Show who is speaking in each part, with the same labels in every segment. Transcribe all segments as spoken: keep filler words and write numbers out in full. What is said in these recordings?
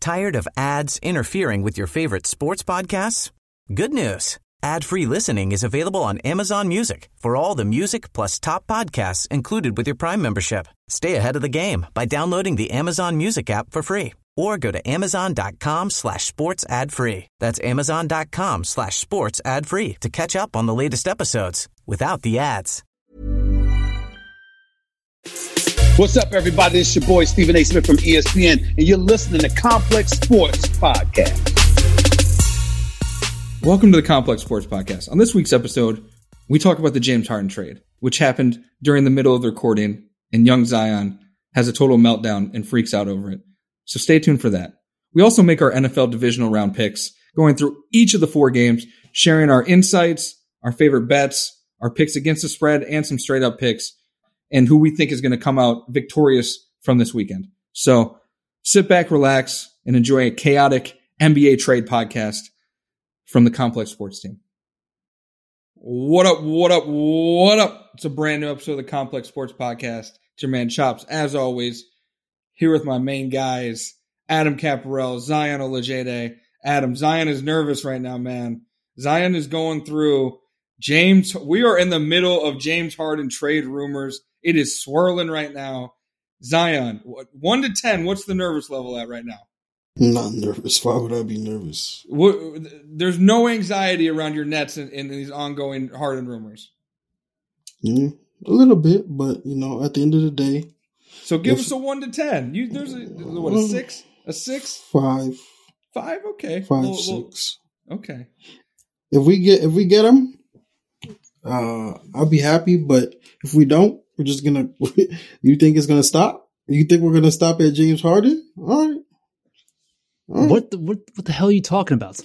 Speaker 1: Tired of ads interfering with your favorite sports podcasts? Good news. Ad-free listening is available on Amazon Music for all the music plus top podcasts included with your Prime membership. Stay ahead of the game by downloading the Amazon Music app for free or go to amazon.com slash sports ad free. That's amazon.com slash sports ad free to catch up on the latest episodes without the ads.
Speaker 2: What's up, everybody? It's your boy, Stephen A. Smith from E S P N, and you're listening to Complex Sports Podcast.
Speaker 3: Welcome to the Complex Sports Podcast. On this week's episode, we talk about the James Harden trade, which happened during the middle of the recording, and young Zion has a total meltdown and freaks out over it. So stay tuned for that. We also make our N F L divisional round picks, going through each of the four games, sharing our insights, our favorite bets, our picks against the spread, and some straight up picks, and who we think is going to come out victorious from this weekend. So sit back, relax, and enjoy a chaotic N B A trade podcast from the Complex Sports team. What up, what up, what up? It's a brand new episode of the Complex Sports Podcast. It's your man Chops, as always, here with my main guys, Adam Caparell, Zion Olajede. Adam, Zion is nervous right now, man. Zion is going through James. We are in the middle of James Harden trade rumors. It is swirling right now. Zion, one to ten, what's the nervous level at right now?
Speaker 4: I'm not nervous. Why would I be nervous?
Speaker 3: What, there's no anxiety around your Nets in, in these ongoing Harden rumors.
Speaker 4: Mm, a little bit, but you know, at the end of the day.
Speaker 3: So give if, us a one to ten. You there's a what a six, a six,
Speaker 4: five,
Speaker 3: five. Okay,
Speaker 4: five,
Speaker 3: little,
Speaker 4: six.
Speaker 3: Little, okay.
Speaker 4: If we get if we get them, uh, I'll be happy. But if we don't, we're just gonna. You think it's gonna stop? You think we're gonna stop at James Harden? All right. All right.
Speaker 5: What the, what what the hell are you talking about?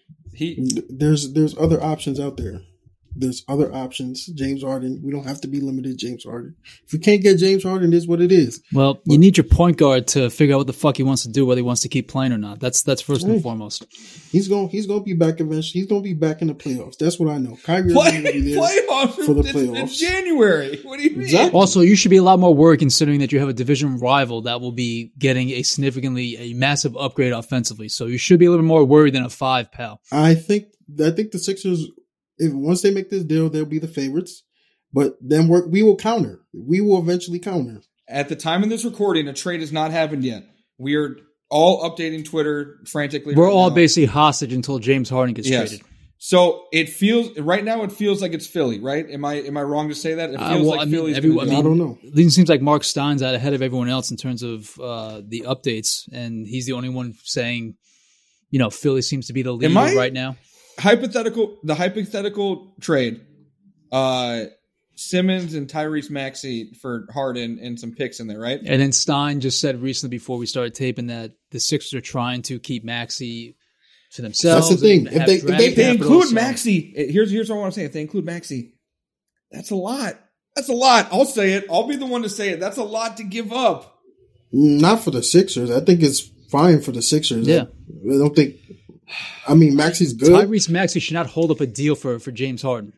Speaker 4: He there's there's other options out there. There's other options. James Harden. We don't have to be limited to James Harden. If we can't get James Harden, it is what it is.
Speaker 5: Well, but, you need your point guard to figure out what the fuck he wants to do, whether he wants to keep playing or not. That's that's first right. and foremost.
Speaker 4: He's going he's going to be back eventually. He's going to be back in the playoffs. That's what I know. Kyrie
Speaker 3: Play,
Speaker 4: is going to be there
Speaker 3: playoffs
Speaker 4: for the
Speaker 3: it's,
Speaker 4: playoffs.
Speaker 3: It's January. What do you mean?
Speaker 4: Exactly.
Speaker 5: Also, you should be a lot more worried considering that you have a division rival that will be getting a significantly a massive upgrade offensively. So you should be a little more worried than a five, pal.
Speaker 4: I think I think the Sixers. If once they make this deal, they'll be the favorites. But then we're, we will counter. We will eventually counter.
Speaker 3: At the time of this recording, a trade has not happened yet. We are all updating Twitter frantically.
Speaker 5: We're
Speaker 3: right
Speaker 5: all
Speaker 3: now.
Speaker 5: basically hostage until James Harden gets
Speaker 3: yes.
Speaker 5: traded.
Speaker 3: So it feels right now. It feels like it's Philly, right? Am I am I wrong to say that? It feels
Speaker 5: uh, well,
Speaker 3: like
Speaker 5: I mean,
Speaker 3: Philly's.
Speaker 5: everyone,
Speaker 3: gonna
Speaker 5: I, mean,
Speaker 4: I don't know.
Speaker 5: It seems like Mark Stein's out ahead of everyone else in terms of uh, the updates, and he's the only one saying, you know, Philly seems to be the leader
Speaker 3: I,
Speaker 5: right now.
Speaker 3: Hypothetical, the hypothetical trade, uh, Simmons and Tyrese Maxey for Harden and some picks in there, right?
Speaker 5: And then Stein just said recently before we started taping that the Sixers are trying to keep Maxey to themselves.
Speaker 4: That's the thing. If they, if they,
Speaker 3: if they include so. Maxey, here's here's what I want to say. If they include Maxey, that's a lot. That's a lot. I'll say it. I'll be the one to say it. That's a lot to give up.
Speaker 4: Not for the Sixers. I think it's fine for the Sixers.
Speaker 5: Yeah.
Speaker 4: I, I don't think. I mean, Maxey's good.
Speaker 5: Tyrese Maxey should not hold up a deal for, for James Harden.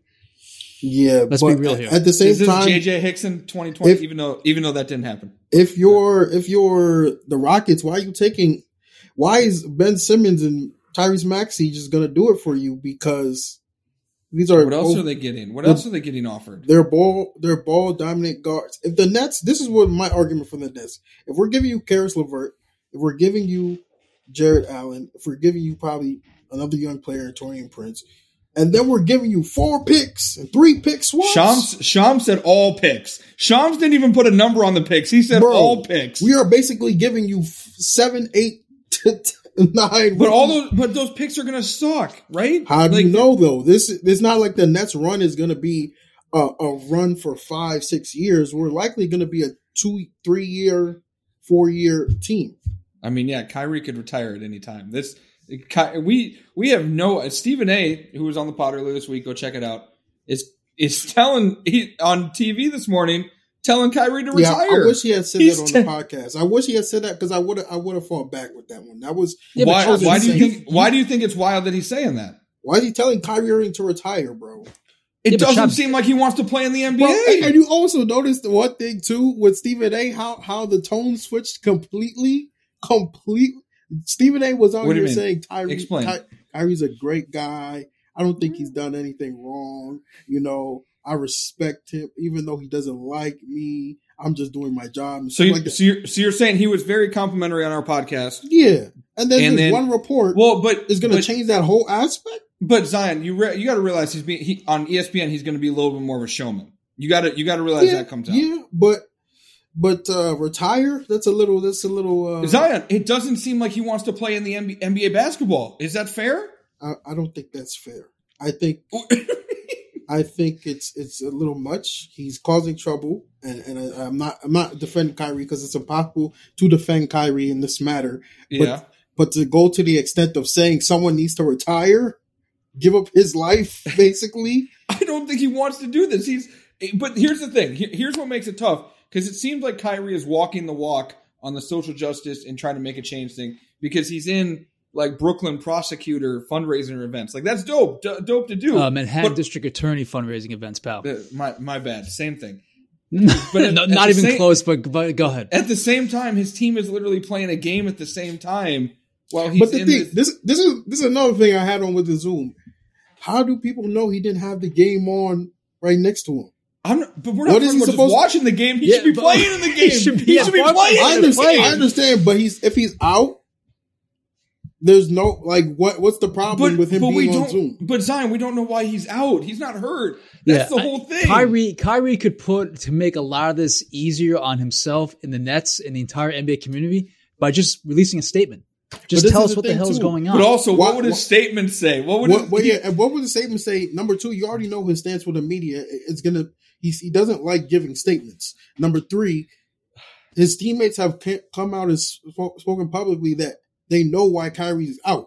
Speaker 4: Yeah,
Speaker 5: let's
Speaker 4: but
Speaker 5: be real here.
Speaker 4: At the same
Speaker 3: is this
Speaker 4: time,
Speaker 3: J J Hickson twenty twenty,
Speaker 4: if,
Speaker 3: even though even though that didn't happen.
Speaker 4: If you're if you're the Rockets, why are you taking? Why is Ben Simmons and Tyrese Maxey just going to do it for you? Because these are
Speaker 3: what else
Speaker 4: both,
Speaker 3: are they getting? What else are they getting offered?
Speaker 4: They're ball they're ball dominant guards. If the Nets, this is what my argument for the Nets. If we're giving you Karis LeVert, if we're giving you Jared Allen, if we're giving you probably another young player, Taurean Prince, and then we're giving you four picks and three pick swaps.
Speaker 3: Shams, Shams said all picks. Shams didn't even put a number on the picks. He said Bro, all picks.
Speaker 4: We are basically giving you seven, eight, nine.
Speaker 3: But all those, but those picks are going to suck, right?
Speaker 4: How do
Speaker 3: like,
Speaker 4: you know though? This it's not like the Nets run is going to be a, a run for five, six years. We're likely going to be a two, three year, four year team.
Speaker 3: I mean, yeah, Kyrie could retire at any time. This. We we have no Stephen A, who was on the pod earlier this week. Go check it out. Is is telling he on T V this morning telling Kyrie to
Speaker 4: yeah,
Speaker 3: retire.
Speaker 4: I wish he had said
Speaker 3: He's
Speaker 4: that on
Speaker 3: te-
Speaker 4: the podcast. I wish he had said that because I would have I would have fought back with that one. That was
Speaker 3: yeah, why.
Speaker 4: was
Speaker 3: why do you
Speaker 4: insane.
Speaker 3: think? Why do you think it's wild that he's saying that?
Speaker 4: Why is he telling Kyrie to retire, bro?
Speaker 3: It
Speaker 5: yeah,
Speaker 3: doesn't
Speaker 5: Chad,
Speaker 3: seem like he wants to play in the N B A.
Speaker 4: Bro, and you also noticed the one thing too with Stephen A. How how the tone switched completely, completely. Stephen A. was on
Speaker 3: What do you
Speaker 4: here
Speaker 3: mean?
Speaker 4: saying Kyrie,
Speaker 3: Explain.
Speaker 4: Ky- Kyrie's a great guy. I don't think he's done anything wrong. You know, I respect him, even though he doesn't like me. I'm just doing my job. And
Speaker 3: So,
Speaker 4: stuff
Speaker 3: you,
Speaker 4: like that.
Speaker 3: so, you're, so you're saying he was very complimentary on our podcast.
Speaker 4: Yeah. And then
Speaker 3: And
Speaker 4: this
Speaker 3: then-
Speaker 4: one report
Speaker 3: Well, but
Speaker 4: is going to
Speaker 3: but-
Speaker 4: change that whole aspect.
Speaker 3: But Zion, you re- you got to realize he's being he, on E S P N. He's going to be a little bit more of a showman. You got to you got to realize
Speaker 4: yeah,
Speaker 3: that comes out.
Speaker 4: Yeah, but but uh, retire. That's a little. That's a little. Uh,
Speaker 3: Zion, it doesn't seem like he wants to play in the N B A, N B A basketball. Is that fair?
Speaker 4: I, I don't think that's fair. I think I think it's it's a little much. He's causing trouble, and, and I, I'm not I'm not defending Kyrie because it's impossible to defend Kyrie in this matter. But,
Speaker 3: Yeah.
Speaker 4: But to go to the extent of saying someone needs to retire, give up his life, basically.
Speaker 3: I don't think he wants to do this. He's but here's the thing. Here- Here's what makes it tough because it seems like Kyrie is walking the walk on the social justice and trying to make a change thing because he's in like Brooklyn prosecutor fundraiser events. Like that's dope, D- dope to do.
Speaker 5: Uh, Manhattan
Speaker 3: But-
Speaker 5: District Attorney fundraising events, pal.
Speaker 3: Uh, my my bad. Same thing.
Speaker 5: But
Speaker 3: at-
Speaker 5: no,
Speaker 3: at
Speaker 5: not
Speaker 3: the
Speaker 5: even
Speaker 3: same-
Speaker 5: close. But but go ahead.
Speaker 3: At the same time, his team is literally playing a game at the same time while he's
Speaker 4: But the
Speaker 3: in
Speaker 4: thing,
Speaker 3: this.
Speaker 4: this this is this is another thing I had on with the Zoom. How do people know he didn't have the game on right next to him?
Speaker 3: I'm not, but we're not
Speaker 4: What is
Speaker 3: talking
Speaker 4: he
Speaker 3: about just
Speaker 4: supposed to-
Speaker 3: watching the game. He
Speaker 5: Yeah,
Speaker 3: should be
Speaker 5: but-
Speaker 3: playing in the game.
Speaker 5: He should be-
Speaker 3: He
Speaker 5: yeah,
Speaker 3: should be
Speaker 5: why-
Speaker 3: playing.
Speaker 4: I
Speaker 3: in the
Speaker 4: understand,
Speaker 3: game.
Speaker 4: I understand, but he's if he's out, there's no like what what's the problem
Speaker 3: But,
Speaker 4: with him
Speaker 3: but we
Speaker 4: being on
Speaker 3: don't.
Speaker 4: Zoom?
Speaker 3: But Zion, we don't know why he's out. He's not hurt. That's
Speaker 5: Yeah,
Speaker 3: the
Speaker 5: I-
Speaker 3: whole thing.
Speaker 5: Kyrie, Kyrie could put to make a lot of this easier on himself and the Nets and the entire N B A community by just releasing a statement. Just
Speaker 4: this
Speaker 5: tell
Speaker 4: is
Speaker 5: us
Speaker 4: the
Speaker 5: what the
Speaker 4: thing,
Speaker 5: hell is
Speaker 4: too.
Speaker 5: going on.
Speaker 3: But also,
Speaker 4: Why-
Speaker 3: what would his
Speaker 4: why-
Speaker 3: statement say? What would?
Speaker 4: What,
Speaker 3: his,
Speaker 4: what, yeah, and what would the statement say? Number two, you already know his stance with the media. It's gonna he's, he doesn't like giving statements. Number three, his teammates have ca- come out and sp- spoken publicly that they know why Kyrie's out,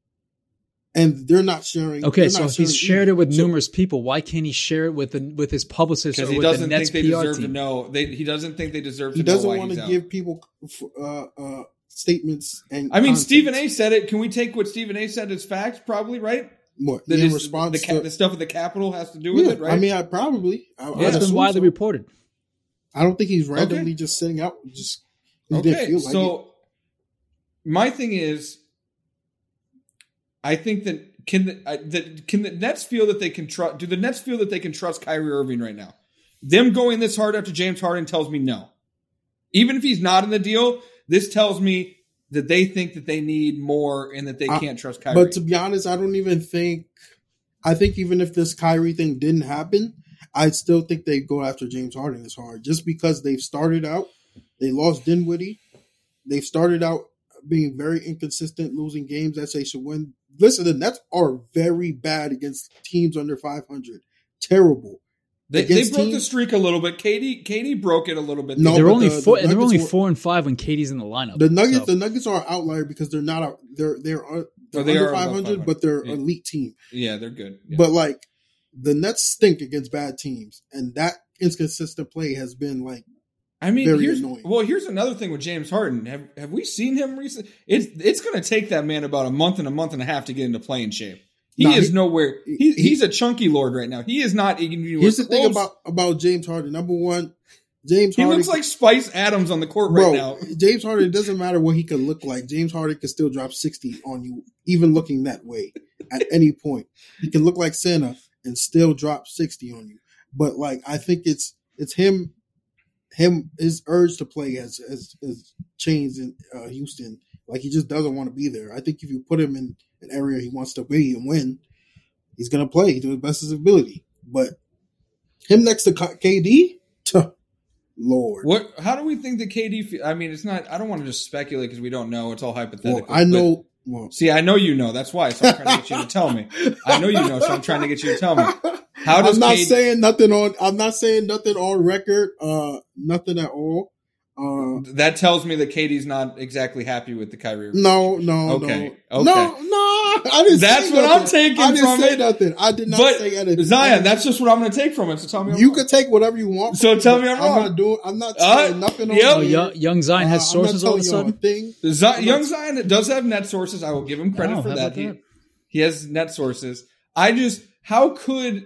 Speaker 4: and they're not sharing.
Speaker 5: Okay,
Speaker 4: they're
Speaker 5: so
Speaker 4: not
Speaker 5: if he's
Speaker 4: sharing
Speaker 5: shared it with
Speaker 4: So-
Speaker 5: numerous people, why can't he share it with the, with his publicist or
Speaker 3: because he
Speaker 5: with the
Speaker 3: doesn't
Speaker 5: Nets
Speaker 3: think they
Speaker 5: P R
Speaker 3: deserve to
Speaker 5: team?
Speaker 3: know. They, he doesn't think they deserve to
Speaker 4: He
Speaker 3: know
Speaker 4: doesn't
Speaker 3: why
Speaker 4: want
Speaker 3: he's
Speaker 4: to
Speaker 3: out.
Speaker 4: give people uh, uh, statements and.
Speaker 3: I mean,
Speaker 4: context.
Speaker 3: Stephen A. said it. Can we take what Stephen A. said as facts? Probably, right?
Speaker 4: What
Speaker 3: That
Speaker 4: in
Speaker 3: is-
Speaker 4: response
Speaker 3: the, ca-
Speaker 4: to
Speaker 3: the stuff at the Capitol has to do with
Speaker 4: yeah,
Speaker 3: it, right?
Speaker 4: I mean, I probably. I,
Speaker 3: Yeah.
Speaker 4: I'd
Speaker 5: That's been
Speaker 4: assume
Speaker 5: widely
Speaker 4: so.
Speaker 5: reported.
Speaker 4: I don't think he's randomly
Speaker 3: Okay.
Speaker 4: just sitting out. Just he didn't
Speaker 3: okay,
Speaker 4: feel like
Speaker 3: so
Speaker 4: it.
Speaker 3: my thing is, I think that can the, uh, that can the Nets feel that they can trust? Do the Nets feel that they can trust Kyrie Irving right now? Them going this hard after James Harden tells me no. Even if he's not in the deal, this tells me that they think that they need more and that they
Speaker 4: I-
Speaker 3: can't trust Kyrie.
Speaker 4: But to be honest, I don't even think. I think even if this Kyrie thing didn't happen, I still think they go after James Harden as hard, just because they've started out. They lost Dinwiddie. They've started out being very inconsistent, losing games that they should win. Listen, the Nets are very bad against teams under five hundred. Terrible.
Speaker 3: they, they
Speaker 4: against
Speaker 3: broke the
Speaker 4: teams-
Speaker 3: streak a little bit. Katie, Katie broke it a little bit.
Speaker 4: No,
Speaker 5: They're
Speaker 4: but
Speaker 5: only
Speaker 4: the-
Speaker 5: four,
Speaker 4: the
Speaker 5: and they're only
Speaker 4: Nuggets were-
Speaker 5: four and five when Katie's in the lineup.
Speaker 4: The Nuggets,
Speaker 5: So-
Speaker 4: the Nuggets are an outlier because they're not out. They're they're, uh, they're
Speaker 3: Oh, they
Speaker 4: under
Speaker 3: are above
Speaker 4: five hundred,
Speaker 3: five hundred.
Speaker 4: but they're
Speaker 3: Yeah.
Speaker 4: an elite team.
Speaker 3: yeah, they're good. Yeah.
Speaker 4: But like the Nets stink against bad teams, and that inconsistent play has been like
Speaker 3: I mean,
Speaker 4: very
Speaker 3: here's
Speaker 4: annoying.
Speaker 3: well, here's another thing with James Harden. Have have we seen him recently? It's it's going to take that man about a month and a month and a half to get into playing shape. He
Speaker 4: Nah,
Speaker 3: is
Speaker 4: he-
Speaker 3: nowhere. He,
Speaker 4: he-
Speaker 3: he's a chunky lord right now. He is not even.
Speaker 4: Here's the thing
Speaker 3: close.
Speaker 4: about about James Harden. Number one, James
Speaker 3: He
Speaker 4: Harden
Speaker 3: looks like Spice Adams on the court
Speaker 4: bro.
Speaker 3: right now.
Speaker 4: James Harden. It doesn't matter what he could look like. James Harden can still drop sixty on you, even looking that way at any point. He can look like Santa and still drop sixty on you. But like, I think it's it's him. Him his urge to play has has, has changed in uh, Houston. Like he just doesn't want to be there. I think if you put him in an area he wants to be and win, he's gonna play to the best of his ability. But him next to K D, tuh, Lord.
Speaker 3: What? How do we think that K D? Feel, I mean, it's not. I don't want to just speculate because we don't know. It's all hypothetical.
Speaker 4: Well, I
Speaker 3: but-
Speaker 4: know. Well,
Speaker 3: see, I know you know. That's why. So I'm trying to get you to tell me. I know you know. So I'm trying to get you to tell me. How does
Speaker 4: I'm not
Speaker 3: K D
Speaker 4: saying nothing on. I'm not saying nothing on record. Uh, nothing at all. Uh,
Speaker 3: that tells me that Katie's not exactly happy with the Kyrie.
Speaker 4: no, no,
Speaker 3: Okay,
Speaker 4: no,
Speaker 3: okay.
Speaker 4: no, no. I didn't.
Speaker 3: That's
Speaker 4: say
Speaker 3: what I'm
Speaker 4: nothing.
Speaker 3: taking
Speaker 4: I didn't
Speaker 3: from
Speaker 4: say
Speaker 3: it.
Speaker 4: nothing. I did not
Speaker 3: But
Speaker 4: say anything.
Speaker 3: Zion, that's just what I'm going to take from it. So tell me, I'm
Speaker 4: You
Speaker 3: wrong.
Speaker 4: can take whatever you want.
Speaker 3: So tell me I'm
Speaker 4: I'm
Speaker 3: wrong.
Speaker 4: not doing. I'm not
Speaker 3: Uh,
Speaker 4: saying nothing.
Speaker 3: yep.
Speaker 4: On
Speaker 5: Oh,
Speaker 4: here.
Speaker 5: young, young Zion has
Speaker 4: Uh, I'm not
Speaker 5: sources all of a
Speaker 4: telling you
Speaker 5: sudden.
Speaker 4: thing.
Speaker 3: Zion,
Speaker 4: I'm
Speaker 3: young
Speaker 4: not-
Speaker 3: Zion does have net sources. I will give him credit
Speaker 5: Oh,
Speaker 3: for
Speaker 5: how
Speaker 3: that.
Speaker 5: about
Speaker 3: He,
Speaker 5: that?
Speaker 3: he has net sources. I just, how could,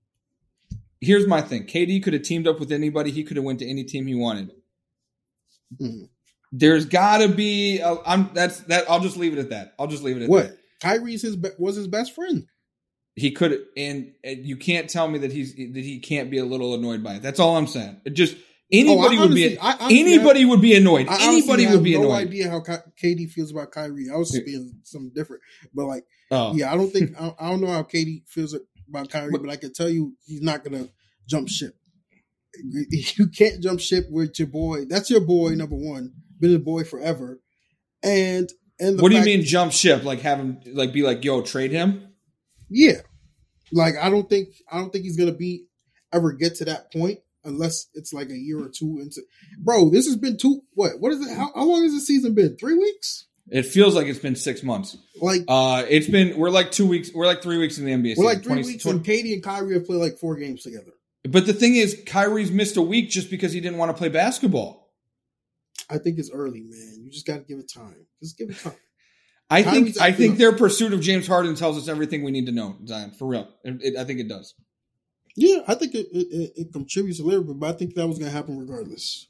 Speaker 3: here's my thing. K D could have teamed up with anybody. He could have went to any team he wanted.
Speaker 4: Hmm.
Speaker 3: There's got to be. A, I'm that's that. I'll just leave it at that. I'll just leave it at
Speaker 4: what?
Speaker 3: that.
Speaker 4: Kyrie's his be- was his best friend.
Speaker 3: He could, and, and you can't tell me that he's that he can't be a little annoyed by it. That's all I'm saying. It just anybody
Speaker 4: oh,
Speaker 3: would
Speaker 4: honestly,
Speaker 3: be.
Speaker 4: I, honestly
Speaker 3: anybody
Speaker 4: have,
Speaker 3: would be annoyed.
Speaker 4: I
Speaker 3: anybody
Speaker 4: have
Speaker 3: would be
Speaker 4: no
Speaker 3: annoyed.
Speaker 4: idea how Ky- K D feels about Kyrie. I was just being something different, but like,
Speaker 3: Oh.
Speaker 4: yeah, I don't think I, I don't know how K D feels about Kyrie, but, but I can tell you he's not gonna jump ship. You can't jump ship with your boy. That's your boy, number one. Been a boy forever. And and the
Speaker 3: what do you
Speaker 4: fact,
Speaker 3: mean jump ship? Like have him like be like, yo, trade him?
Speaker 4: Yeah, like I don't think I don't think he's gonna be ever get to that point unless it's like a year or two into. Bro, this has been two. What what is it? How, how long has the season been? Three weeks?
Speaker 3: It feels like it's been six months.
Speaker 4: Like
Speaker 3: uh, it's been we're like two weeks. We're like three weeks in the N B A.
Speaker 4: We're
Speaker 3: season,
Speaker 4: like three
Speaker 3: twenty,
Speaker 4: weeks,
Speaker 3: twenty
Speaker 4: and K D and Kyrie have played like four games together.
Speaker 3: But the thing is, Kyrie's missed a week just because he didn't want to play basketball.
Speaker 4: I think it's early, man. You just got to give it time. Just give it time.
Speaker 3: I
Speaker 4: Kyrie's
Speaker 3: think I think
Speaker 4: up.
Speaker 3: their pursuit of James Harden tells us everything we need to know, Zion. For real, it, it, I think it does.
Speaker 4: Yeah, I think it, it, it contributes a little bit, but I think that was going to happen regardless.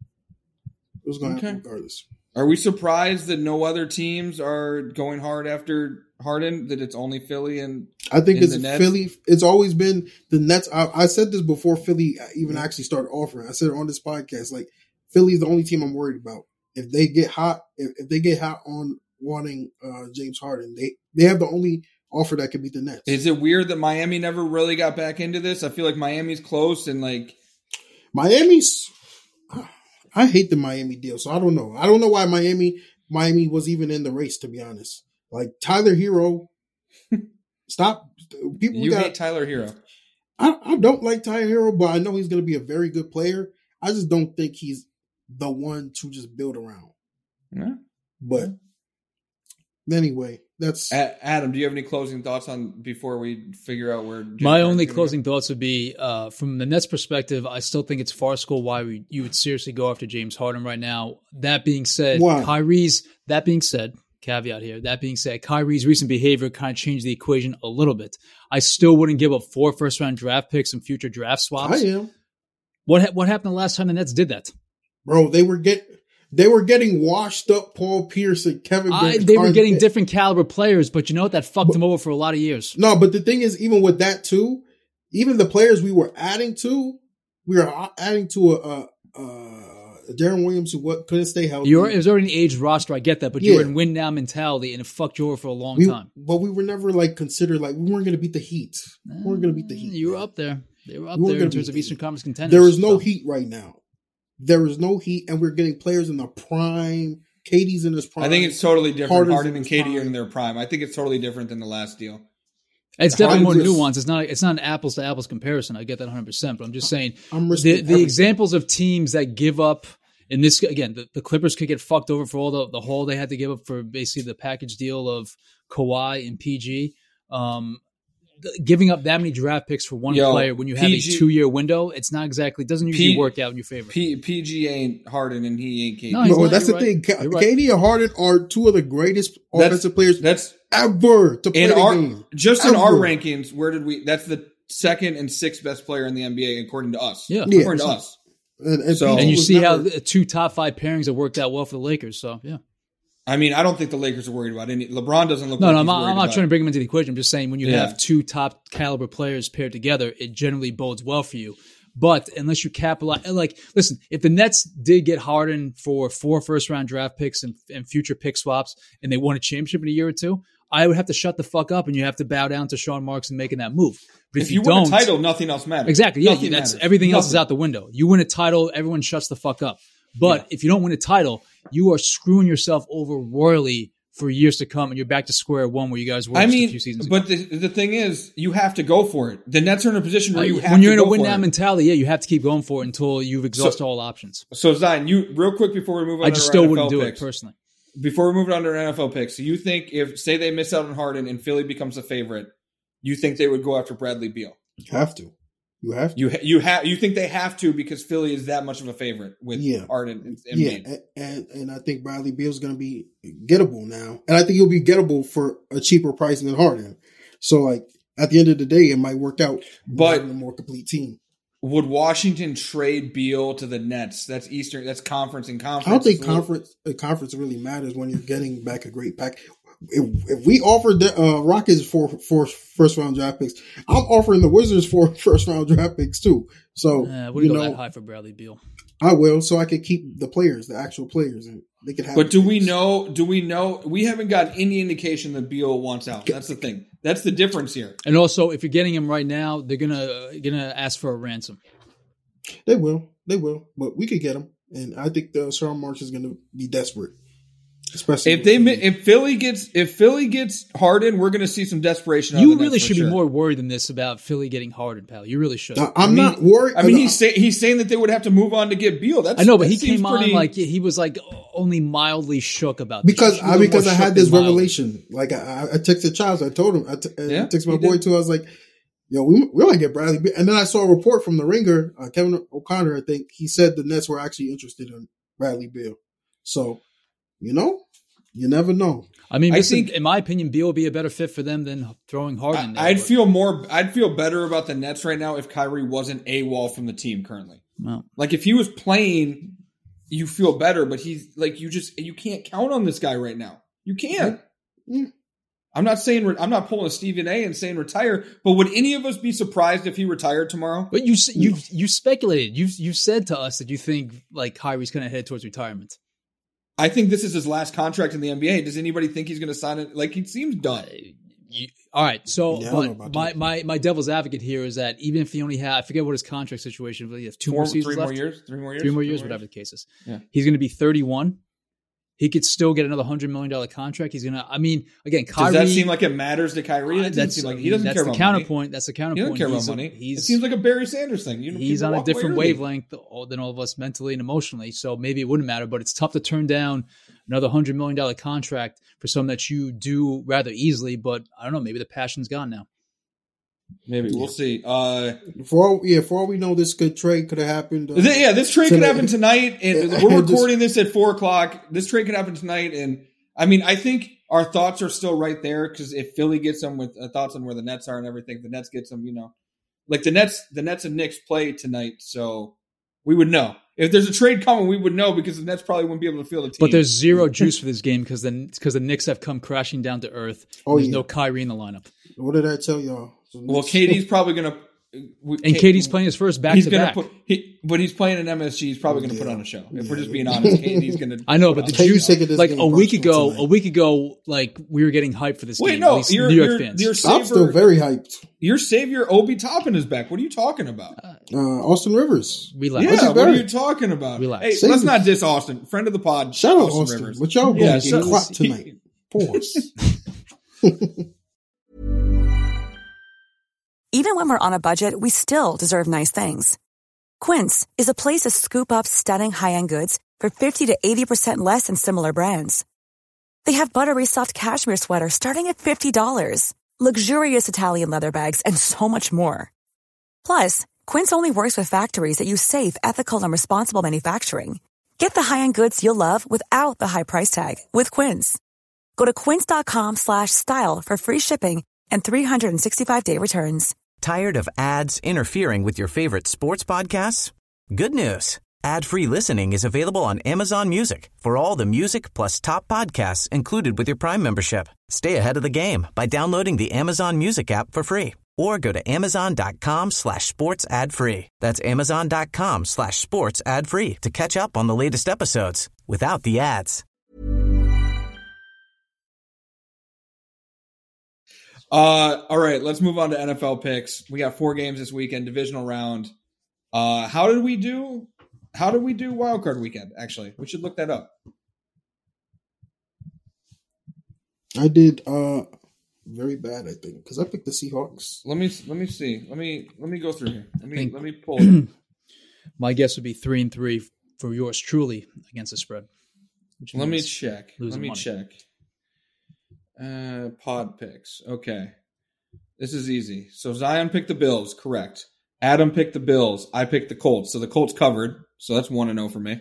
Speaker 4: It was going to
Speaker 3: Okay.
Speaker 4: happen regardless.
Speaker 3: Are we surprised that no other teams are going hard after Harden? That it's only Philly and
Speaker 4: I think
Speaker 3: and
Speaker 4: it's
Speaker 3: the Nets?
Speaker 4: Philly. It's always been the Nets. I, I said this before Philly even actually started offering. I said it on this podcast. Like Philly's the only team I'm worried about. If they get hot, if, if they get hot on wanting uh, James Harden, they they have the only offer that could beat the Nets.
Speaker 3: Is it weird that Miami never really got back into this? I feel like Miami's close and like
Speaker 4: Miami's. I hate the Miami deal, so I don't know. I don't know why Miami Miami was even in the race, to be honest. Like Tyler Hero, stop. People
Speaker 3: you
Speaker 4: got,
Speaker 3: hate Tyler Hero.
Speaker 4: I, I don't like Tyler Hero, but I know he's going to be a very good player. I just don't think he's the one to just build around.
Speaker 3: Yeah.
Speaker 4: But anyway, that's
Speaker 3: A- Adam, do you have any closing thoughts on before we figure out where James
Speaker 5: My
Speaker 3: Harden's
Speaker 5: only
Speaker 3: gonna
Speaker 5: closing
Speaker 3: go?
Speaker 5: thoughts would be, uh, from the Nets' perspective, I still think it's farcical why we, you would seriously go after James Harden right now. That being said,
Speaker 4: Why?
Speaker 5: Kyrie's, that being said, caveat here, that being said, Kyrie's recent behavior kind of changed the equation a little bit. I still wouldn't give up four first-round draft picks and future draft swaps.
Speaker 4: I am.
Speaker 5: What ha- what happened the last time the Nets did that?
Speaker 4: Bro, they were get they were getting washed up Paul Pierce and Kevin
Speaker 5: I,
Speaker 4: Durant.
Speaker 5: they were
Speaker 4: Carson
Speaker 5: getting
Speaker 4: Pitt.
Speaker 5: different caliber players, but you know what? That fucked them over for a lot of years.
Speaker 4: No, but the thing is, even with that too, even the players we were adding to, we were adding to a, a, a Darren Williams who what, couldn't stay healthy.
Speaker 5: You're, it was already an aged roster. I get that, but
Speaker 4: Yeah.
Speaker 5: you were in win now mentality, and it fucked you over for a long
Speaker 4: we,
Speaker 5: time.
Speaker 4: but we were never like considered like we weren't going to beat the Heat. We weren't going to beat the Heat.
Speaker 5: You were
Speaker 4: man.
Speaker 5: up there. They were up
Speaker 4: We weren't
Speaker 5: there in
Speaker 4: gonna
Speaker 5: terms
Speaker 4: beat
Speaker 5: of
Speaker 4: the
Speaker 5: Eastern
Speaker 4: Heat.
Speaker 5: Conference contenders.
Speaker 4: There is no
Speaker 5: So-
Speaker 4: Heat right now. There is no Heat, and we're getting players in the prime. K D's in his prime.
Speaker 3: I think it's totally different.
Speaker 4: Harden's
Speaker 3: Harden
Speaker 4: in
Speaker 3: and
Speaker 4: his
Speaker 3: K D are
Speaker 4: prime.
Speaker 3: in their prime. I think it's totally different than the last deal.
Speaker 5: It's definitely more
Speaker 4: Harden's just-
Speaker 5: nuanced. It's not. It's not an apples to apples comparison. I get that one hundred percent. But I'm just saying
Speaker 4: I'm
Speaker 5: the
Speaker 4: risking
Speaker 5: the
Speaker 4: everything.
Speaker 5: examples of teams that give up. In this again, the, the Clippers could get fucked over for all the the haul they had to give up for basically the package deal of Kawhi and P G. Um, th- giving up that many draft picks for one
Speaker 3: Yo,
Speaker 5: player when you have
Speaker 3: P G
Speaker 5: a two year window, it's not exactly doesn't usually
Speaker 3: P-
Speaker 5: work out in your favor.
Speaker 3: P- PG ain't Harden and he ain't K D.
Speaker 5: No, he's
Speaker 4: No,
Speaker 5: not.
Speaker 4: that's the
Speaker 5: You're
Speaker 4: thing.
Speaker 5: right.
Speaker 4: K-
Speaker 5: You're right.
Speaker 4: K D and Harden are two of the greatest
Speaker 3: That's-
Speaker 4: offensive players
Speaker 3: That's
Speaker 4: ever to play
Speaker 3: in
Speaker 4: the
Speaker 3: our
Speaker 4: game.
Speaker 3: just in our
Speaker 4: Ever.
Speaker 3: rankings. Where did we? That's the second and sixth best player in the N B A according to us.
Speaker 5: Yeah.
Speaker 4: Yeah.
Speaker 3: according to us.
Speaker 4: And, and,
Speaker 3: So-
Speaker 4: P G
Speaker 5: And you
Speaker 4: was
Speaker 5: see
Speaker 4: never-
Speaker 5: how the two top five pairings have worked out well for the Lakers. So yeah.
Speaker 3: I mean, I don't think the Lakers are worried about any. LeBron doesn't look.
Speaker 5: No,
Speaker 3: like
Speaker 5: no,
Speaker 3: he's
Speaker 5: I'm not,
Speaker 3: worried
Speaker 5: I'm not
Speaker 3: about
Speaker 5: trying to bring them into the equation. I'm just saying when you
Speaker 3: Yeah.
Speaker 5: have two top caliber players paired together, it generally bodes well for you. But unless you capitalize, like, listen, if the Nets did get Harden for four first round draft picks and, and future pick swaps and they won a championship in a year or two, I would have to shut the fuck up and you have to bow down to Sean Marks and making that move. But if,
Speaker 3: If you,
Speaker 5: don't,
Speaker 3: win a title, nothing else matters.
Speaker 5: exactly, yeah,
Speaker 3: Nothing
Speaker 5: that's
Speaker 3: matters.
Speaker 5: everything else is
Speaker 3: Nothing.
Speaker 5: out the window. You win a title, everyone shuts the fuck up. But
Speaker 3: Yeah.
Speaker 5: if you don't win a title, you are screwing yourself over royally for years to come, and you're back to square one where you guys were
Speaker 3: I
Speaker 5: just
Speaker 3: mean,
Speaker 5: a few seasons ago.
Speaker 3: but the, the thing is, you have to go for it. The Nets are in a position where you have
Speaker 5: when you're
Speaker 3: to
Speaker 5: in a
Speaker 3: go
Speaker 5: win
Speaker 3: for
Speaker 5: now
Speaker 3: it.
Speaker 5: mentality, yeah, you have to keep going for it until you've exhausted
Speaker 3: So-
Speaker 5: all options.
Speaker 3: So Zion, you real quick before we move on.
Speaker 5: I
Speaker 3: to
Speaker 5: just
Speaker 3: our
Speaker 5: still
Speaker 3: N F L
Speaker 5: wouldn't do
Speaker 3: picks,
Speaker 5: it personally.
Speaker 3: Before we move on to our N F L picks, so you think if say they miss out on Harden and Philly becomes a favorite, you think they would go after Bradley Beal?
Speaker 4: You have to. You have to.
Speaker 3: You ha- you have you think they have to because Philly is that much of a favorite with
Speaker 4: Yeah.
Speaker 3: Harden and
Speaker 4: Yeah,
Speaker 3: Embiid.
Speaker 4: and, and and I think Bradley Beal's going to be gettable now, and I think he'll be gettable for a cheaper price than Harden. So, like at the end of the day, it might work out,
Speaker 3: But-
Speaker 4: having a more complete team.
Speaker 3: would Washington trade Beal to the Nets? That's Eastern. That's conference and conference.
Speaker 4: I don't think
Speaker 3: It's a little-
Speaker 4: conference a conference really matters when you're getting back a great pack. If, if we offered the uh, Rockets for for first round draft picks, I'm offering the Wizards for first round draft picks too. So
Speaker 5: Uh,
Speaker 4: you
Speaker 5: wouldn't go
Speaker 4: know,
Speaker 5: that high for Bradley Beal.
Speaker 4: I will, so I could keep the players, the actual players, and they could have.
Speaker 3: But do we
Speaker 4: picks.
Speaker 3: know? Do we know? We haven't got any indication that Beal wants out. That's the thing. That's the difference here.
Speaker 5: And also, if you're getting him right now, they're gonna gonna ask for a ransom.
Speaker 4: They will, they will, but we could get them, and I think the Sean Marks is going to be desperate. Especially
Speaker 3: If they, if Philly gets, if Philly gets Harden, we're going to see some desperation. out of
Speaker 5: You
Speaker 3: the Nets
Speaker 5: really
Speaker 3: for
Speaker 5: should
Speaker 3: sure.
Speaker 5: be more worried than this about Philly getting Harden, pal. You really should.
Speaker 4: I'm
Speaker 3: I mean-
Speaker 4: not worried.
Speaker 3: I mean, he's saying he's saying that they would have to move on to get Beal. That's
Speaker 5: I know, but
Speaker 3: that
Speaker 5: he
Speaker 3: seems
Speaker 5: came on
Speaker 3: pretty-
Speaker 5: like he was like only mildly shook about this.
Speaker 4: because
Speaker 5: He was a
Speaker 4: I
Speaker 5: little
Speaker 4: because
Speaker 5: more
Speaker 4: I
Speaker 5: shook
Speaker 4: had this
Speaker 5: than mildly.
Speaker 4: revelation. Like I, I texted Charles. I told him. I, t- I
Speaker 3: Yeah,
Speaker 4: texted my
Speaker 3: he
Speaker 4: boy
Speaker 3: did.
Speaker 4: too. I was like, "Yo, we we might get Bradley." Beal. And then I saw a report from the Ringer, uh, Kevin O'Connor. I think he said the Nets were actually interested in Bradley Beal. So, you know, you never know.
Speaker 5: I mean,
Speaker 3: I
Speaker 5: listen,
Speaker 3: think-
Speaker 5: in my opinion, Beal would be a better fit for them than throwing Harden. there,
Speaker 3: I, I'd
Speaker 5: but-
Speaker 3: feel more. I'd feel better about the Nets right now if Kyrie wasn't AWOL from the team currently.
Speaker 5: well,
Speaker 3: Like if he was playing, you feel better. But he's like you just you can't count on this guy right now. You can't.
Speaker 4: Yeah.
Speaker 3: I'm not saying re- I'm not pulling a Stephen A. and saying retire. But would any of us be surprised if he retired tomorrow?
Speaker 5: But you you you speculated. You you said to us that you think like Kyrie's going to head towards retirement.
Speaker 3: I think this is his last contract in the N B A. Does anybody think he's going to sign it? Like he seems done.
Speaker 5: You, all right, so
Speaker 4: Yeah, I don't know
Speaker 5: but
Speaker 4: about
Speaker 5: my,
Speaker 4: that.
Speaker 5: my my devil's advocate here is that even if he only had, I forget what his contract situation, but he has two
Speaker 3: Four,
Speaker 5: more seasons
Speaker 3: three
Speaker 5: left,
Speaker 3: more years. Three more years.
Speaker 5: three more years, whatever the case is.
Speaker 3: Yeah.
Speaker 5: He's going to be thirty-one. He could still get another hundred million dollar contract. He's going to. I mean, again, Kyrie.
Speaker 3: Does that seem like it matters to Kyrie? That doesn't
Speaker 5: that's
Speaker 3: seem like he doesn't
Speaker 5: that's
Speaker 3: care
Speaker 5: the
Speaker 3: about
Speaker 5: counterpoint.
Speaker 3: money.
Speaker 5: That's the
Speaker 3: He
Speaker 5: counterpoint.
Speaker 3: doesn't care about
Speaker 5: He's a-
Speaker 3: money.
Speaker 5: He's
Speaker 3: it seems like a Barry Sanders thing. You know,
Speaker 5: he's
Speaker 3: people
Speaker 5: on a
Speaker 3: walk away
Speaker 5: different
Speaker 3: early.
Speaker 5: wavelength than all of us mentally and emotionally. So maybe it wouldn't matter, but it's tough to turn down another hundred million dollar contract for something that you do rather easily. But I don't know, maybe the passion's gone now.
Speaker 3: Maybe we'll see. Uh,
Speaker 4: For all, yeah, for all we know, this could trade could have happened. Uh,
Speaker 3: th- yeah, this trade could
Speaker 4: tonight-
Speaker 3: happen tonight, and
Speaker 4: Yeah,
Speaker 3: we're
Speaker 4: just-
Speaker 3: recording this at four o'clock. This trade could happen tonight, and I mean, I think our thoughts are still right there because if Philly gets them with uh, thoughts on where the Nets are and everything, the Nets gets them. You know, like the Nets, the Nets and Knicks play tonight, so we would know if there's a trade coming. We would know because the Nets probably wouldn't be able to field the team.
Speaker 5: But there's zero juice for this game because the because the Knicks have come crashing down to earth.
Speaker 4: Oh,
Speaker 5: There's
Speaker 4: yeah.
Speaker 5: no Kyrie in the lineup,
Speaker 4: What did I tell y'all? So
Speaker 3: well,
Speaker 4: next-
Speaker 3: K D's probably gonna. we-
Speaker 5: and
Speaker 3: K-
Speaker 5: K D's playing his first back
Speaker 3: He's
Speaker 5: to
Speaker 3: gonna
Speaker 5: back.
Speaker 3: put, he, but he's playing in M S G. He's probably going to put
Speaker 4: Yeah.
Speaker 3: on a show. If
Speaker 4: Yeah.
Speaker 3: we're just being honest, K D's going to.
Speaker 5: I know, but the
Speaker 4: K D's
Speaker 5: juice,
Speaker 4: taking this
Speaker 5: like
Speaker 4: game
Speaker 5: a week
Speaker 4: personal
Speaker 5: ago,
Speaker 4: tonight.
Speaker 5: a week ago, like we were getting hyped for this
Speaker 3: Wait,
Speaker 5: game.
Speaker 3: no,
Speaker 5: at least
Speaker 3: you're,
Speaker 5: New York
Speaker 3: you're,
Speaker 5: fans.
Speaker 3: Your
Speaker 4: I'm still
Speaker 3: savior,
Speaker 4: very hyped.
Speaker 3: your savior Obi Toppin is back. What are you talking about?
Speaker 4: Uh, Austin Rivers.
Speaker 5: Relax.
Speaker 3: yeah,
Speaker 4: What's
Speaker 3: what
Speaker 4: better?
Speaker 3: are you talking about?
Speaker 5: Relax.
Speaker 3: Hey,
Speaker 4: Save
Speaker 3: let's
Speaker 4: it.
Speaker 3: not diss Austin, friend of the pod.
Speaker 4: Shout out
Speaker 3: Austin,
Speaker 4: Austin.
Speaker 3: Rivers.
Speaker 4: But y'all
Speaker 3: Yeah,
Speaker 4: going to
Speaker 3: so-
Speaker 4: get clapped tonight. Pause.
Speaker 6: Even when we're on a budget, we still deserve nice things. Quince is a place to scoop up stunning high-end goods for fifty to eighty percent less than similar brands. They have buttery soft cashmere sweaters starting at fifty dollars, luxurious Italian leather bags, and so much more. Plus, Quince only works with factories that use safe, ethical, and responsible manufacturing. Get the high-end goods you'll love without the high price tag with Quince. Go to quince.com slash style for free shipping and three sixty-five day returns.
Speaker 1: Tired of ads interfering with your favorite sports podcasts? Good news. Ad-free listening is available on Amazon Music for all the music plus top podcasts included with your Prime membership. Stay ahead of the game by downloading the Amazon Music app for free or go to amazon.com slash sports ad free. That's amazon.com slash sports ad free to catch up on the latest episodes without the ads.
Speaker 3: Uh, all right, let's move on to N F L picks. We got four games this weekend, divisional round. Uh, how did we do? How did we do wild card weekend? Actually, we should look that up.
Speaker 4: I did uh, very bad, I think, because I picked the Seahawks.
Speaker 3: Let me let me see. Let me let me go through here. Let me
Speaker 5: Think-
Speaker 3: let me pull it.
Speaker 5: My guess would be three and three for yours truly against the spread. which
Speaker 3: Let me
Speaker 5: means
Speaker 3: check. Let
Speaker 5: losing
Speaker 3: me
Speaker 5: money.
Speaker 3: check. Uh, pod picks. Okay, this is easy. So Zion picked the Bills, correct? Adam picked the Bills. I picked the Colts. So the Colts covered. So that's one and zero for me.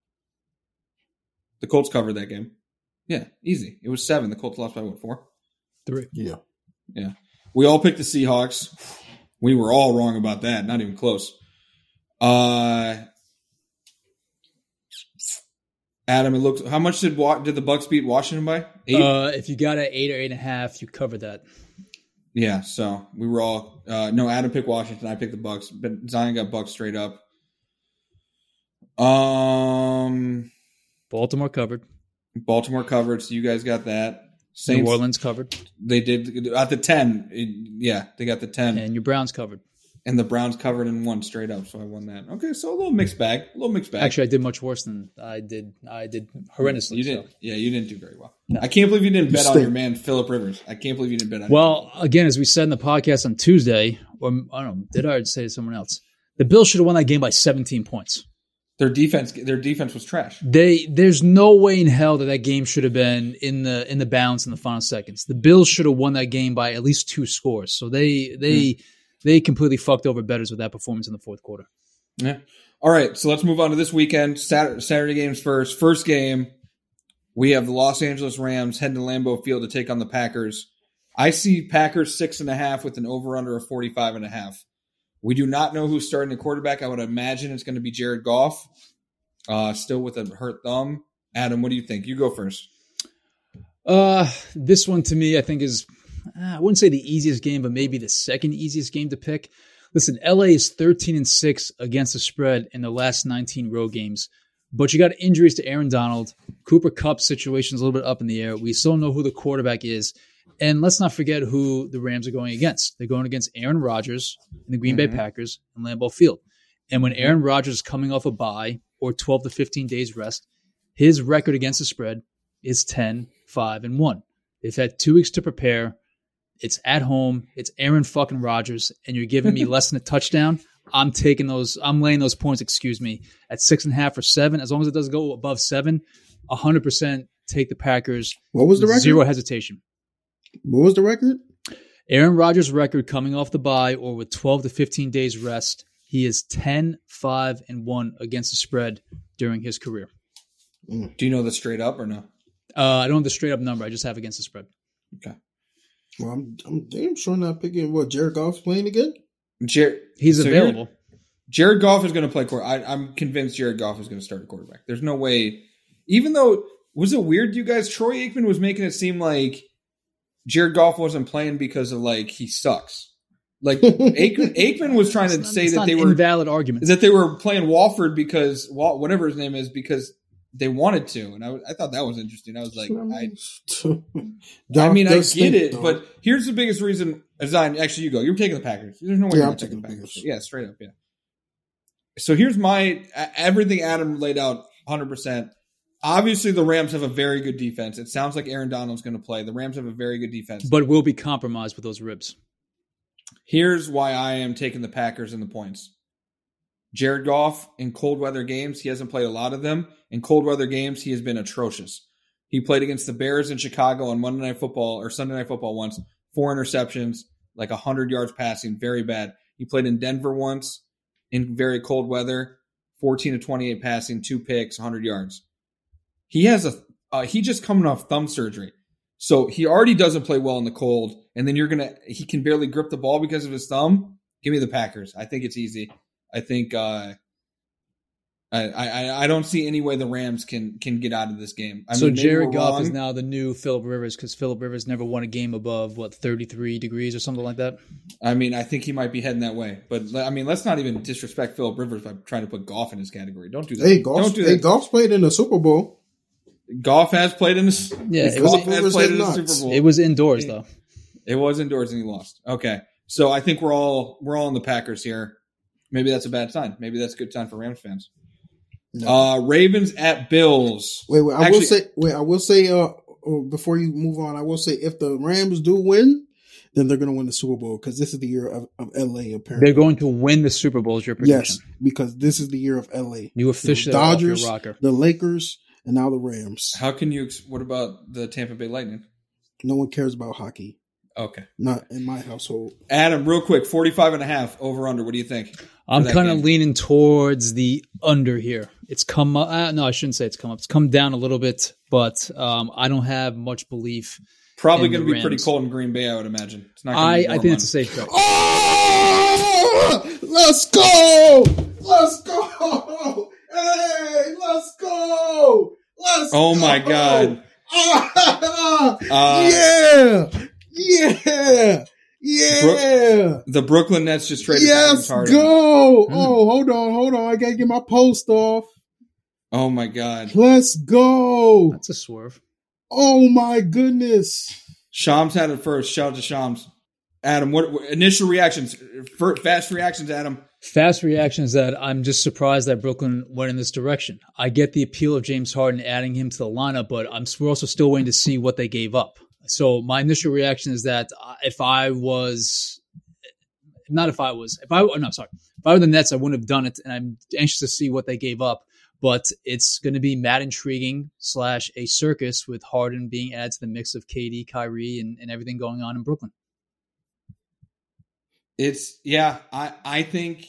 Speaker 3: The Colts covered that game. Yeah, easy. It was seven. The Colts lost by what, four?
Speaker 5: Three.
Speaker 4: Yeah.
Speaker 3: Yeah. We all picked the Seahawks. We were all wrong about that. Not even close. Uh, Adam, it looks. How much did did the Bucks beat Washington by? Eight.
Speaker 5: Uh, if you got an eight or eight and a half, you covered that.
Speaker 3: Yeah, so we were all uh, no. Adam picked Washington. I picked the Bucks, but Zion got Bucks straight up. Um,
Speaker 5: Baltimore covered.
Speaker 3: Baltimore covered. So you guys got that. Saints,
Speaker 5: New Orleans covered.
Speaker 3: They did at the ten. It, yeah, they got the ten,
Speaker 5: and your Browns covered.
Speaker 3: And the Browns covered and won straight up, so I won that. Okay, so a little mixed bag. A little mixed bag.
Speaker 5: Actually, I did much worse than I did. I did horrendously.
Speaker 3: You didn't.
Speaker 5: So.
Speaker 3: Yeah, you didn't do very well.
Speaker 5: No.
Speaker 3: I can't believe you didn't
Speaker 4: You
Speaker 3: bet
Speaker 4: stink.
Speaker 3: on your man Phillip Rivers. I can't believe you didn't bet on him.
Speaker 5: Well, again, as we said in the podcast on Tuesday, or I don't know, did I say to someone else? The Bills should have won that game by seventeen points.
Speaker 3: Their defense, their defense was trash.
Speaker 5: They there's no way in hell that that game should have been in the in the balance in the final seconds. The Bills should have won that game by at least two scores. So they they mm. they completely fucked over bettors with that performance in the fourth quarter.
Speaker 3: Yeah. All right, so let's move on to this weekend. Saturday, Saturday games first. First game, we have the Los Angeles Rams heading to Lambeau Field to take on the Packers. I see Packers six and a half with an over-under of forty-five and a half. We do not know who's starting the quarterback. I would imagine it's going to be Jared Goff, uh, still with a hurt thumb. Adam, what do you think? You go first.
Speaker 5: Uh, this one to me, I think is, I wouldn't say the easiest game, but maybe the second easiest game to pick. Listen, L A is thirteen and six against the spread in the last nineteen road games, but you got injuries to Aaron Donald. Cooper Kupp's situation is a little bit up in the air. We still don't know who the quarterback is. And let's not forget who the Rams are going against. They're going against Aaron Rodgers and the Green mm-hmm. Bay Packers in Lambeau Field. And when Aaron Rodgers is coming off a bye or twelve to fifteen days rest, his record against the spread is ten, five, and one. They've had two weeks to prepare. It's at home. It's Aaron fucking Rodgers, and you're giving me less than a touchdown. I'm taking those. I'm laying those points, excuse me, at six and a half or seven. As long as it doesn't go above seven, one hundred percent take the Packers.
Speaker 4: What was the record?
Speaker 5: Zero hesitation.
Speaker 4: What was the record?
Speaker 5: Aaron Rodgers' record coming off the bye or with twelve to fifteen days rest, he is ten, five, and one against the spread during his career.
Speaker 3: Mm. Do you know the straight up or no?
Speaker 5: Uh, I don't have the straight up number. I just have against the spread.
Speaker 3: Okay.
Speaker 4: Well, I'm, I'm damn sure not picking what Jared Goff's playing again.
Speaker 3: Jared,
Speaker 5: He's so available.
Speaker 3: Jared Goff is going to play quarterback. I'm convinced Jared Goff is going to start a quarterback. There's no way. Even though, was it weird, you guys? Troy Aikman was making it seem like Jared Goff wasn't playing because of like he sucks. Like Aikman, Aikman was trying to
Speaker 5: not,
Speaker 3: say that they
Speaker 5: an
Speaker 3: were
Speaker 5: invalid argument.
Speaker 3: That they were playing Walford because whatever his name is because they wanted to, and I, I thought that was interesting. I was like, I, I mean, I get it, though. But here's the biggest reason. Zion, actually, you go. You're taking the Packers. There's no way
Speaker 4: yeah,
Speaker 3: you're
Speaker 4: I'm
Speaker 3: not taking the
Speaker 4: Packers.
Speaker 3: Packers. Yeah, straight up. Yeah. So here's my everything Adam laid out, one hundred percent. Obviously, the Rams have a very good defense. It sounds like Aaron Donald's going to play. The Rams have a very good defense,
Speaker 5: but will be compromised with those ribs.
Speaker 3: Here's why I am taking the Packers in the points. Jared Goff in cold weather games, he hasn't played a lot of them. In cold weather games, he has been atrocious. He played against the Bears in Chicago on Monday Night Football or Sunday Night Football once, four interceptions, like one hundred yards passing, very bad. He played in Denver once in very cold weather, fourteen to twenty-eight passing, two picks, one hundred yards. He has a uh, he just coming off thumb surgery. So he already doesn't play well in the cold, and then you're going to he can barely grip the ball because of his thumb. Give me the Packers. I think it's easy. I think uh, I, I I don't see any way the Rams can can get out of this game. I
Speaker 5: so
Speaker 3: mean,
Speaker 5: Jared Goff
Speaker 3: wrong.
Speaker 5: is now the new Phillip Rivers because Phillip Rivers never won a game above what thirty-three degrees or something like that.
Speaker 3: I mean, I think he might be heading that way. But I mean, let's not even disrespect Phillip Rivers by trying to put Goff in his category. Don't do that.
Speaker 4: Hey, Goff,
Speaker 3: don't do
Speaker 4: hey,
Speaker 3: that.
Speaker 4: Goff's played in the Super Bowl.
Speaker 3: Goff has played in the
Speaker 5: yeah. It
Speaker 3: Goff
Speaker 5: was,
Speaker 3: has played in the Super Bowl.
Speaker 5: It was indoors though.
Speaker 3: It was indoors and he lost. Okay, so I think we're all we're all in the Packers here. Maybe that's a bad sign. Maybe that's a good sign for Rams fans. No. Uh, Ravens at Bills.
Speaker 4: Wait, wait. I
Speaker 3: Actually,
Speaker 4: will say. Wait, I will say. Uh, before you move on, I will say if the Rams do win, then they're going to win the Super Bowl because this is the year of, of L A. Apparently,
Speaker 5: they're going to win the Super Bowl. Is your prediction?
Speaker 4: Yes, because this is the year of L A.
Speaker 5: You officially
Speaker 4: the Dodgers,
Speaker 5: off your rocker.
Speaker 4: The Lakers, and now the Rams.
Speaker 3: How can you? What about the Tampa Bay Lightning?
Speaker 4: No one cares about hockey.
Speaker 3: Okay.
Speaker 4: Not in my household.
Speaker 3: Adam, real quick, forty-five and a half over under. What do you think?
Speaker 5: I'm kind of leaning towards the under here. It's come up. Uh, no, I shouldn't say it's come up. It's come down a little bit, but um, I don't have much belief
Speaker 3: Probably going to be pretty cold in Green Bay, I would imagine. It's not.
Speaker 5: I,
Speaker 3: be
Speaker 5: I think it's a safe bet.
Speaker 4: Oh, let's go! Let's go! Hey, let's go! Let's
Speaker 3: oh
Speaker 4: go!
Speaker 3: my God!
Speaker 4: Ah,
Speaker 3: uh,
Speaker 4: yeah, yeah, yeah.
Speaker 3: Brook, the Brooklyn Nets just traded.
Speaker 4: Yes,
Speaker 3: go!
Speaker 4: Oh, hold on, hold on. I gotta get my post off.
Speaker 3: Oh my God!
Speaker 4: Let's go!
Speaker 5: That's a swerve.
Speaker 4: Oh my goodness!
Speaker 3: Shams had it first. Shout out to Shams. Adam, what, what initial reactions? Fast reactions, Adam.
Speaker 5: Fast reactions that I'm just surprised that Brooklyn went in this direction. I get the appeal of James Harden adding him to the lineup, but I'm we're also still waiting to see what they gave up. So my initial reaction is that if I was, not if I was, if I, no, sorry, if I were the Nets, I wouldn't have done it, and I'm anxious to see what they gave up. But it's going to be mad intriguing slash a circus with Harden being added to the mix of K D, Kyrie, and, and everything going on in Brooklyn.
Speaker 3: It's yeah, I I think.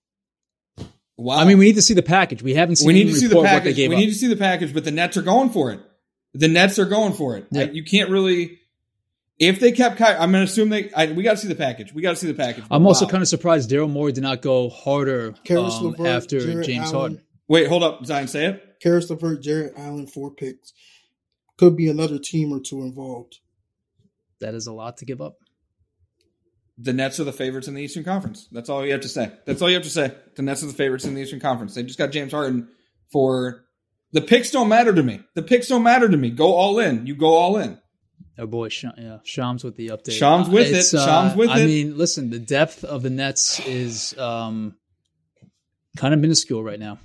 Speaker 3: Wow.
Speaker 5: I mean, we need to see the package. We haven't seen.
Speaker 3: We need to see the package.
Speaker 5: What they gave
Speaker 3: we
Speaker 5: up.
Speaker 3: need to see the package, but the Nets are going for it. The Nets are going for it.
Speaker 5: Yeah.
Speaker 3: I, you can't really. If they kept Kyrie, I'm going to assume they. I, we got to see the package. We got to see the package.
Speaker 5: I'm
Speaker 3: wow.
Speaker 5: also kind of surprised Daryl Morey did not go harder
Speaker 4: Karis
Speaker 5: um,
Speaker 4: LeVert,
Speaker 5: after
Speaker 4: Jarrett
Speaker 5: James
Speaker 4: Allen.
Speaker 5: Harden.
Speaker 3: Wait, hold up, Zion. Say it.
Speaker 4: Karis LeVert, Jarrett Allen, four picks. Could be another team or two involved.
Speaker 5: That is a lot to give up.
Speaker 3: The Nets are the favorites in the Eastern Conference. That's all you have to say. That's all you have to say. The Nets are the favorites in the Eastern Conference. They just got James Harden for the picks. Don't matter to me. The picks don't matter to me. Go all in. You go all in.
Speaker 5: Oh boy, Sh- yeah, Shams with the update.
Speaker 3: Shams with
Speaker 5: It's,
Speaker 3: it.
Speaker 5: uh,
Speaker 3: Shams with
Speaker 5: I
Speaker 3: it.
Speaker 5: I mean, listen, the depth of the Nets is um, kind of minuscule right now.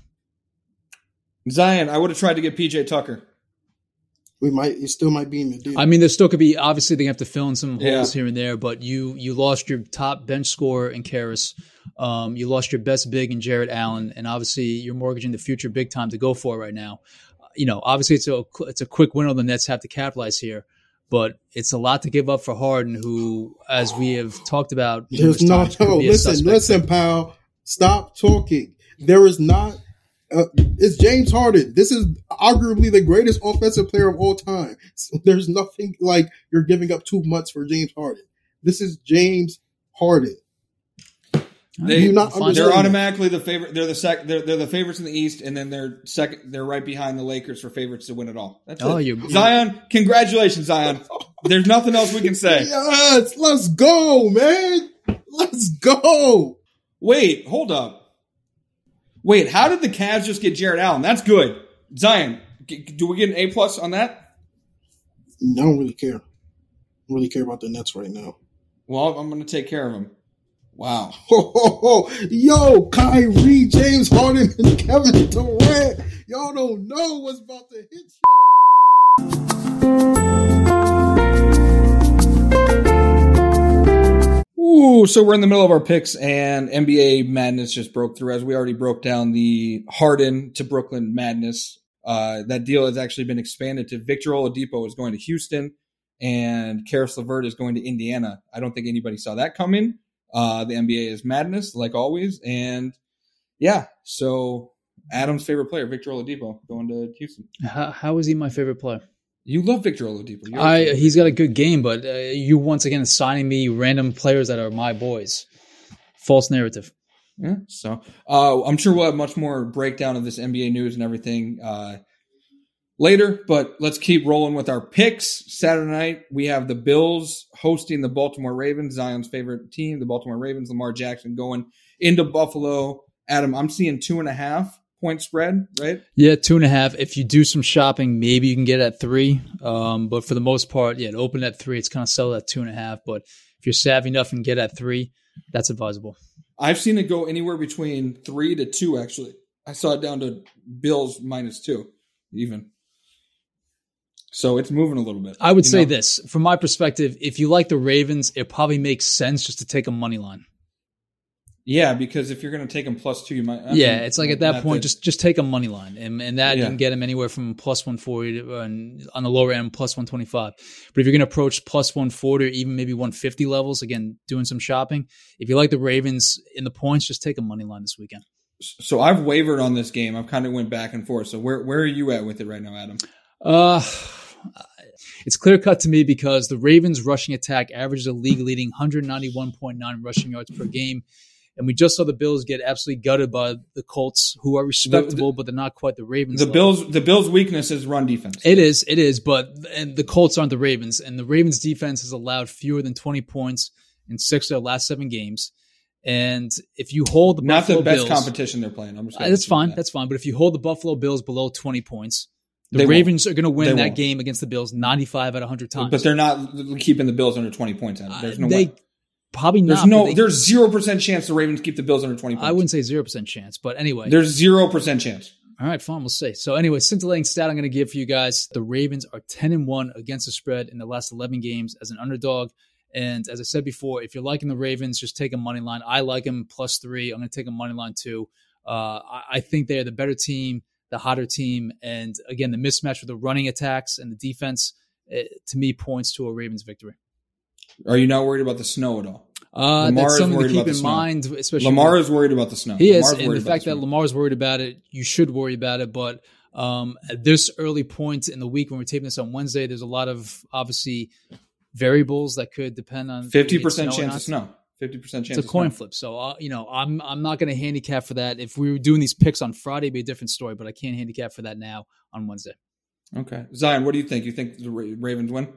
Speaker 3: Zion, I would have tried to get P J Tucker.
Speaker 4: We might. It still might be in the deal.
Speaker 5: I mean, there still could be. Obviously, they have to fill in some holes
Speaker 3: Yeah.
Speaker 5: here and there. But you you lost your top bench scorer in Karis. Um, you lost your best big in Jarrett Allen, and obviously you're mortgaging the future big time to go for right now. You know, obviously it's a it's a quick window the Nets have to capitalize here, but it's a lot to give up for Harden, who, as we have talked about,
Speaker 4: There's
Speaker 5: numerous
Speaker 4: not.
Speaker 5: times, could
Speaker 4: No,
Speaker 5: be a
Speaker 4: listen,
Speaker 5: suspect.
Speaker 4: listen, pal. Stop talking. There is not. Uh, it's James Harden. This is arguably the greatest offensive player of all time. So there's nothing like you're giving up too much for James Harden. This is James Harden.
Speaker 3: They,
Speaker 4: Do not
Speaker 3: they're
Speaker 4: understand that.
Speaker 3: automatically the favorite. They're the sec. They're, they're the favorites in the East, and then they're second. They're right behind the Lakers for favorites to win it all. That's
Speaker 5: Oh,
Speaker 3: it.
Speaker 5: you-
Speaker 3: Zion, congratulations, Zion. There's nothing else we can say.
Speaker 4: Yes, let's go, man. Let's go.
Speaker 3: Wait, hold up. Wait, how did the Cavs just get Jarrett Allen? That's good. Zion, g- do we get an A plus on that?
Speaker 4: I don't really care. I don't really care about the Nets right now.
Speaker 3: Well, I'm going to take care of him. Wow.
Speaker 4: Ho, ho, ho. Yo, Kyrie, James Harden, and Kevin Durant. Y'all don't know what's about to hit
Speaker 3: Ooh, so we're in the middle of our picks, and N B A madness just broke through. As we already broke down the Harden to Brooklyn madness, uh, that deal has actually been expanded to Victor Oladipo is going to Houston, and Karis LeVert is going to Indiana. I don't think anybody saw that coming. Uh, the N B A is madness, like always, and yeah. So Adam's favorite player, Victor Oladipo, going to Houston.
Speaker 5: How, how is he my favorite player?
Speaker 3: You love Victor Oladipo. You're
Speaker 5: I he's got a good game, but uh, you once again assigning me random players that are my boys. False narrative.
Speaker 3: Yeah, so uh, I'm sure we'll have much more breakdown of this N B A news and everything uh, later, but let's keep rolling with our picks. Saturday night, we have the Bills hosting the Baltimore Ravens, Zion's favorite team, the Baltimore Ravens. Lamar Jackson going into Buffalo. Adam, I'm seeing two and a half point spread, right?
Speaker 5: Yeah, two and a half. If you do some shopping, maybe you can get at three. Um, but for the most part, yeah, it opened at three. It's kind of settled at two and a half. But if you're savvy enough and get at three, that's advisable.
Speaker 3: I've seen it go anywhere between three to two, actually. I saw it down to Bills minus two, even. So it's moving a little bit.
Speaker 5: I would
Speaker 3: you
Speaker 5: say
Speaker 3: know?
Speaker 5: this. From my perspective, if you like the Ravens, it probably makes sense just to take a money line.
Speaker 3: Yeah, because if you're going to take them plus two, you might. I
Speaker 5: yeah,
Speaker 3: mean,
Speaker 5: it's like at that
Speaker 3: not
Speaker 5: point, just just take a money line, and and that
Speaker 3: Yeah.
Speaker 5: you can get them anywhere from plus one forty to, and on the lower end plus one twenty five. But if you're going to approach plus one forty or even maybe one fifty levels, again doing some shopping, if you like the Ravens in the points, just take a money line this weekend.
Speaker 3: So I've wavered on this game. I've kind of went back and forth. So where where are you at with it right now, Adam?
Speaker 5: Uh, it's clear cut to me because the Ravens rushing attack averages a league leading one ninety-one point nine rushing yards per game. And we just saw the Bills get absolutely gutted by the Colts, who are respectable, the, the, but they're not quite the Ravens.
Speaker 3: The level. Bills, the Bills' weakness is run defense.
Speaker 5: It is, it is, but and the Colts aren't the Ravens, and the Ravens' defense has allowed fewer than twenty points in six of their last seven games. And if you hold the
Speaker 3: not
Speaker 5: Buffalo
Speaker 3: the best
Speaker 5: Bills,
Speaker 3: competition they're playing, I'm just
Speaker 5: uh, that's fine,
Speaker 3: that.
Speaker 5: that's fine. But if you hold the Buffalo Bills below twenty points, the
Speaker 3: they
Speaker 5: Ravens
Speaker 3: won't.
Speaker 5: are going to win
Speaker 3: they
Speaker 5: that
Speaker 3: won't.
Speaker 5: game against the Bills ninety-five out of one hundred times.
Speaker 3: But they're not keeping the Bills under twenty points. There's no
Speaker 5: uh, they,
Speaker 3: way.
Speaker 5: Probably
Speaker 3: there's
Speaker 5: not.
Speaker 3: No,
Speaker 5: they,
Speaker 3: there's zero percent chance the Ravens keep the Bills under twenty points.
Speaker 5: I wouldn't say zero percent chance, but anyway.
Speaker 3: There's zero percent chance.
Speaker 5: All right, fine. We'll see. So anyway, scintillating stat I'm going to give for you guys. The Ravens are ten and one against the spread in the last eleven games as an underdog. And as I said before, if you're liking the Ravens, just take a money line. I like them plus three. I'm going to take a money line too. Uh, I, I think they're the better team, the hotter team. And again, the mismatch with the running attacks and the defense, it, to me, points to a Ravens victory.
Speaker 3: Are you not worried about the snow at all?
Speaker 5: Uh,
Speaker 3: Lamar
Speaker 5: that's
Speaker 3: is
Speaker 5: something
Speaker 3: worried
Speaker 5: to keep
Speaker 3: about
Speaker 5: in
Speaker 3: the snow.
Speaker 5: mind. Especially
Speaker 3: Lamar
Speaker 5: with,
Speaker 3: is worried about the snow.
Speaker 5: He
Speaker 3: Lamar's
Speaker 5: is, and the fact
Speaker 3: the
Speaker 5: that Lamar's worried about it, you should worry about it. But um, at this early point in the week, when we're taping this on Wednesday, there's a lot of obviously variables that could depend on
Speaker 3: fifty percent chance of snow. Fifty percent chance.
Speaker 5: It's a coin flip. So uh, you know, I'm I'm not going to handicap for that. If we were doing these picks on Friday, it'd be a different story. But I can't handicap for that now on Wednesday.
Speaker 3: Okay, Zion, what do you think? You think the Ravens win?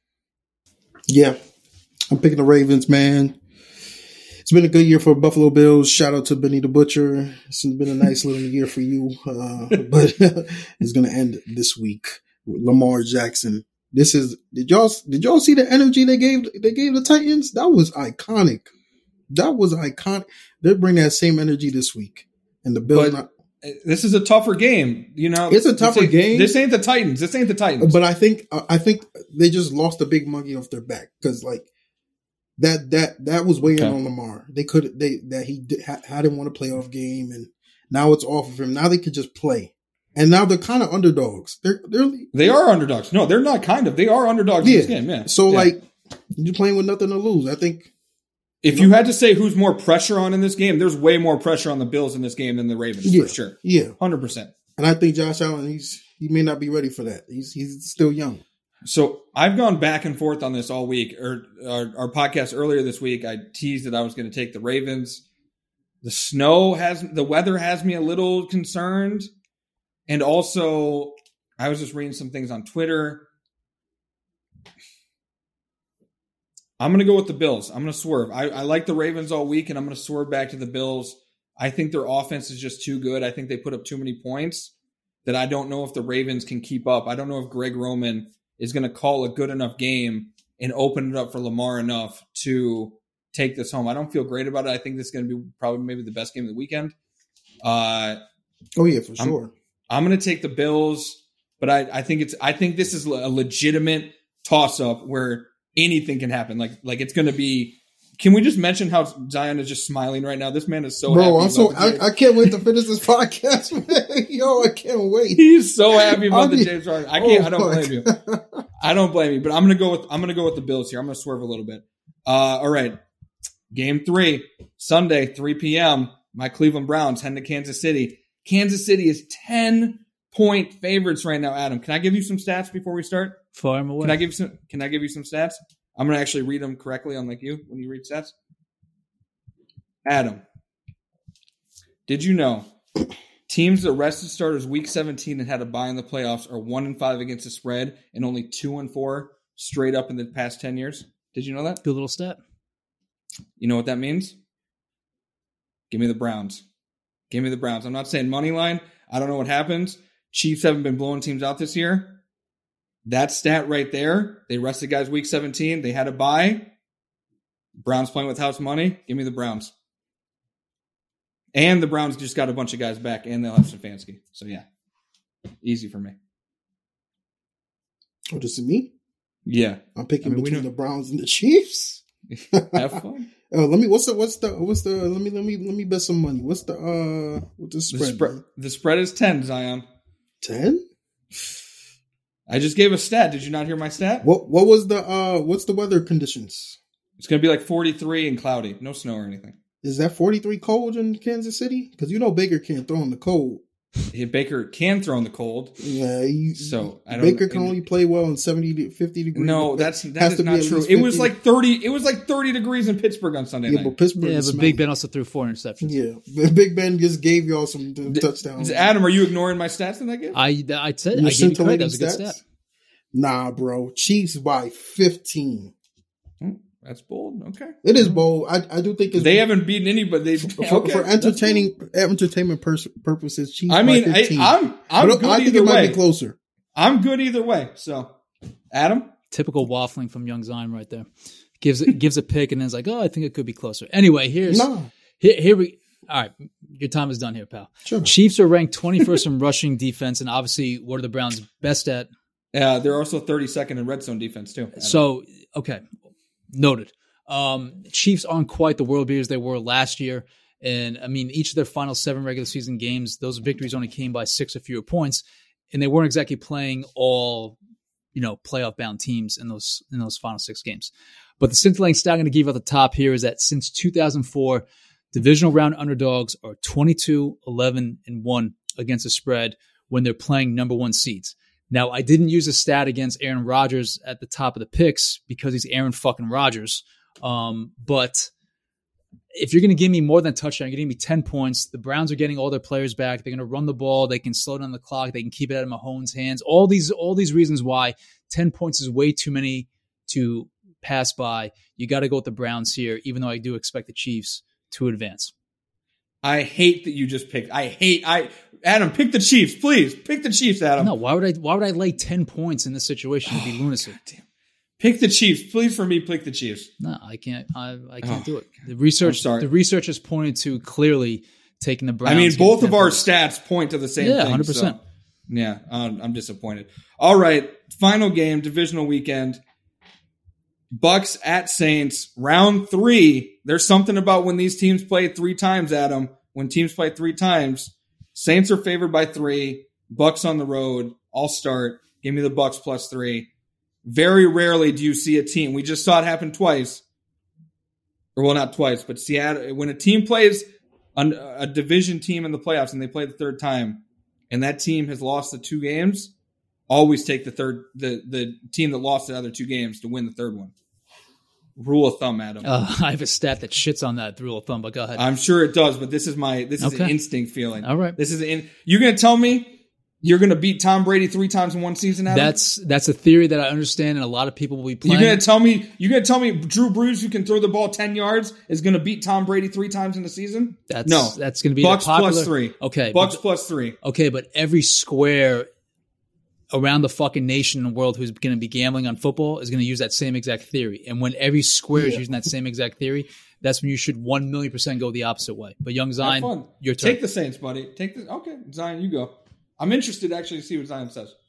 Speaker 4: Yeah, I'm picking the Ravens, man. It's been a good year for Buffalo Bills. Shout out to Benny the Butcher. It's been a nice little year for you, uh, but it's going to end this week. Lamar Jackson. This is did y'all did y'all see the energy they gave they gave the Titans? That was iconic. That was iconic. They bring that same energy this week, and the Bills. Not,
Speaker 3: this is a tougher game. You know,
Speaker 4: it's a tougher
Speaker 3: this
Speaker 4: game.
Speaker 3: This ain't the Titans. This ain't the Titans.
Speaker 4: But I think I think they just lost a big monkey off their back because like. That that that was weighing okay. on Lamar. They could they that he did, hadn't won a playoff game, and now it's off of him. Now they could just play, and now they're kind of underdogs. They're they're
Speaker 3: they are underdogs. No, they're not kind of. They are underdogs
Speaker 4: yeah.
Speaker 3: in this game. Yeah.
Speaker 4: So
Speaker 3: yeah.
Speaker 4: like you're playing with nothing to lose. I think.
Speaker 3: If you, know, you had to say who's more pressure on in this game, there's way more pressure on the Bills in this game than the Ravens
Speaker 4: yeah,
Speaker 3: for sure.
Speaker 4: Yeah,
Speaker 3: hundred percent.
Speaker 4: And I think Josh Allen, he's he may not be ready for that. He's he's still young.
Speaker 3: So I've gone back and forth on this all week. Or our, our podcast earlier this week, I teased that I was going to take the Ravens. The snow has the weather has me a little concerned, and also I was just reading some things on Twitter. I'm going to go with the Bills. I'm going to swerve. I, I like the Ravens all week, and I'm going to swerve back to the Bills. I think their offense is just too good. I think they put up too many points that I don't know if the Ravens can keep up. I don't know if Greg Roman is going to call a good enough game and open it up for Lamar enough to take this home. I don't feel great about it. I think this is going to be probably maybe the best game of the weekend. Uh,
Speaker 4: oh yeah, for sure.
Speaker 3: I'm, I'm going to take the Bills, but I, I think it's I think this is a legitimate toss-up where anything can happen. Like like it's going to be. Can we just mention how Zion is just smiling right now? This man is so
Speaker 4: Bro,
Speaker 3: happy.
Speaker 4: I'm so I, I can't wait to finish this podcast, man. Yo, I can't wait.
Speaker 3: He's so happy about the James Harden. I can't.
Speaker 4: Oh,
Speaker 3: I don't blame you. I don't blame you. But I'm gonna go with I'm gonna go with the Bills here. I'm gonna swerve a little bit. Uh, all right, game three, Sunday, three p.m. My Cleveland Browns heading to Kansas City. Kansas City is ten point favorites right now. Adam, can I give you some stats before we start?
Speaker 5: Fire them away.
Speaker 3: Can I give you some? Can I give you some stats? I'm going to actually read them correctly, unlike you when you read stats. Adam, did you know teams that rested starters week seventeen and had a bye in the playoffs are one and five against the spread and only two and four straight up in the past ten years? Did you know that?
Speaker 5: Good little stat.
Speaker 3: You know what that means? Give me the Browns. Give me the Browns. I'm not saying money line. I don't know what happens. Chiefs haven't been blowing teams out this year. That stat right there, they rested guys week seventeen. They had a bye. Browns playing with house money. Give me the Browns. And the Browns just got a bunch of guys back, and they'll have Stefanski. So, yeah, easy for me.
Speaker 4: Oh, this is me?
Speaker 3: Yeah.
Speaker 4: I'm picking
Speaker 3: I mean,
Speaker 4: between the Browns and the Chiefs.
Speaker 3: Have fun.
Speaker 4: Uh, let me. What's the? What's the? What's the? Let me. Let me. Let me bet some money. What's the? Uh, what's the spread?
Speaker 3: The, spread, the spread is ten, Zion.
Speaker 4: Ten?
Speaker 3: I just gave a stat. Did you not hear my stat?
Speaker 4: What What was the uh? What's the weather conditions?
Speaker 3: It's going to be like forty-three and cloudy. No snow or anything.
Speaker 4: Is that forty-three cold in Kansas City? Because you know Baker can't throw in the cold.
Speaker 3: Baker can throw in the cold.
Speaker 4: Yeah, he,
Speaker 3: so I don't,
Speaker 4: Baker can only play well in seventy to fifty degrees.
Speaker 3: No, that's that is not true. It was like thirty. It was like thirty degrees in Pittsburgh on Sunday
Speaker 4: yeah,
Speaker 3: night.
Speaker 4: But Pittsburgh,
Speaker 5: yeah, but Big Ben also threw four interceptions.
Speaker 4: Yeah, Big Ben just gave y'all some
Speaker 3: D-
Speaker 4: touchdowns.
Speaker 3: Adam, are you ignoring my stats in that game?
Speaker 5: I I said I gave you credit. That was a good stat.
Speaker 4: Nah, bro. Chiefs by fifteen.
Speaker 3: That's bold. Okay,
Speaker 4: it is bold. I, I do think it's
Speaker 3: they haven't beaten anybody. They
Speaker 4: for, okay, for entertaining entertainment pers- purposes. Chiefs.
Speaker 3: I mean,
Speaker 4: by fifteen.
Speaker 3: I, I'm I'm
Speaker 4: but
Speaker 3: good
Speaker 4: I think
Speaker 3: either
Speaker 4: it might
Speaker 3: way.
Speaker 4: be closer.
Speaker 3: I'm good either way. So, Adam,
Speaker 5: typical waffling from Young Zion right there. Gives it gives a pick and then it's like, oh, I think it could be closer. Anyway, here's
Speaker 4: no.
Speaker 5: here, here we. All right, your time is done here, pal.
Speaker 4: Sure.
Speaker 5: Chiefs are ranked twenty-first in rushing defense, and obviously, what are the Browns best at?
Speaker 3: Yeah, they're also thirty-second in red zone defense too. Adam.
Speaker 5: So, okay, noted. Um, Chiefs aren't quite the world beaters they were last year. And I mean, each of their final seven regular season games, those victories only came by six or fewer points. And they weren't exactly playing all, you know, playoff bound teams in those, in those final six games. But the scintillating stat I'm going to give you at the top here is that since two thousand four, divisional round underdogs are twenty-two, eleven, and one against the spread when they're playing number one seeds. Now, I didn't use a stat against Aaron Rodgers at the top of the picks because he's Aaron fucking Rodgers. Um, but if you're going to give me more than a touchdown, you're going to give me ten points. The Browns are getting all their players back. They're going to run the ball. They can slow down the clock. They can keep it out of Mahomes' hands. All these, all these reasons why ten points is way too many to pass by. You got to go with the Browns here, even though I do expect the Chiefs to advance.
Speaker 3: I hate that you just picked. I hate. I Adam, pick the Chiefs, please. Pick the Chiefs, Adam.
Speaker 5: No, why would I? Why would I lay ten points in this situation? It'd be lunacy.
Speaker 3: God, pick the Chiefs, please. For me, pick the Chiefs.
Speaker 5: No, I can't. I, I can't
Speaker 3: oh,
Speaker 5: do it. The research, the research is pointed to clearly taking the Browns.
Speaker 3: I mean, both of our stats point to the same
Speaker 5: yeah,
Speaker 3: thing.
Speaker 5: one hundred percent.
Speaker 3: So, yeah, um, I'm disappointed. All right, final game, divisional weekend. Bucks at Saints, round three. There's something about when these teams play three times, Adam. When teams play three times, Saints are favored by three. Bucks on the road. I'll start. Give me the Bucks plus three. Very rarely do you see a team. We just saw it happen twice. Or, well, not twice, but Seattle. When a team plays a, a division team in the playoffs and they play the third time, and that team has lost the two games, always take the third, the, the team that lost the other two games to win the third one. Rule of thumb, Adam.
Speaker 5: Uh, I have a stat that shits on that rule of thumb, but go ahead.
Speaker 3: I'm sure it does, but this is my this is
Speaker 5: okay.
Speaker 3: an instinct feeling.
Speaker 5: All right,
Speaker 3: this is an. You're going to tell me you're going to beat Tom Brady three times in one season, Adam?
Speaker 5: That's that's a theory that I understand, and a lot of people will be playing.
Speaker 3: You're going to tell me you're going to tell me Drew Brees, who can throw the ball ten yards, is going to beat Tom Brady three times in the season?
Speaker 5: That's
Speaker 3: no.
Speaker 5: That's going to be
Speaker 3: Bucks
Speaker 5: popular.
Speaker 3: plus three.
Speaker 5: Okay,
Speaker 3: Bucks
Speaker 5: but,
Speaker 3: plus three.
Speaker 5: Okay, but every square around the fucking nation and world who's going to be gambling on football is going to use that same exact theory. And when every square
Speaker 4: yeah.
Speaker 5: is using that same exact theory, that's when you should one million percent go the opposite way. But Young Zion,
Speaker 3: Have fun.
Speaker 5: your turn.
Speaker 3: Take the Saints, buddy. Take the okay, Zion, you go. I'm interested actually to see what Zion says.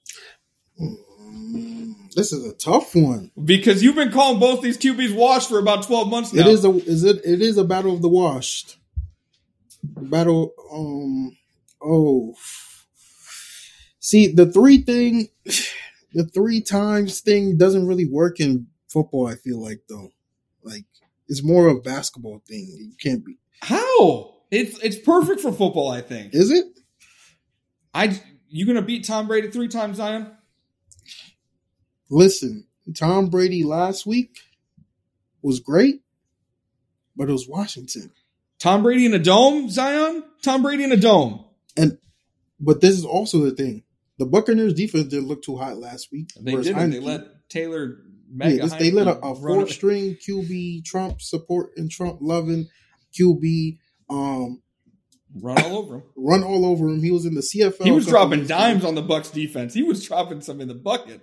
Speaker 4: This is a tough one
Speaker 3: because you've been calling both these Q Bs washed for about twelve months now.
Speaker 4: It is a is it it is a battle of the washed. Battle um oh see the three thing the three times thing doesn't really work in football, I feel like though. Like it's more of a basketball thing. You can't be
Speaker 3: How? It's it's perfect for football, I think.
Speaker 4: Is it?
Speaker 3: I you gonna beat Tom Brady three times, Zion?
Speaker 4: Listen, Tom Brady last week was great, but it was Washington.
Speaker 3: Tom Brady in a dome, Zion? Tom Brady in a dome.
Speaker 4: And but this is also the thing. The Buccaneers defense didn't look too hot last week.
Speaker 3: They didn't.
Speaker 4: Heineke,
Speaker 3: They let Taylor Mega
Speaker 4: yeah, this, they let a, a fourth string Q B Trump support and Trump loving Q B um
Speaker 3: run all over him.
Speaker 4: Run all over him. He was in the C F L.
Speaker 3: He was dropping dimes on the Bucs defense. He was dropping some in the bucket.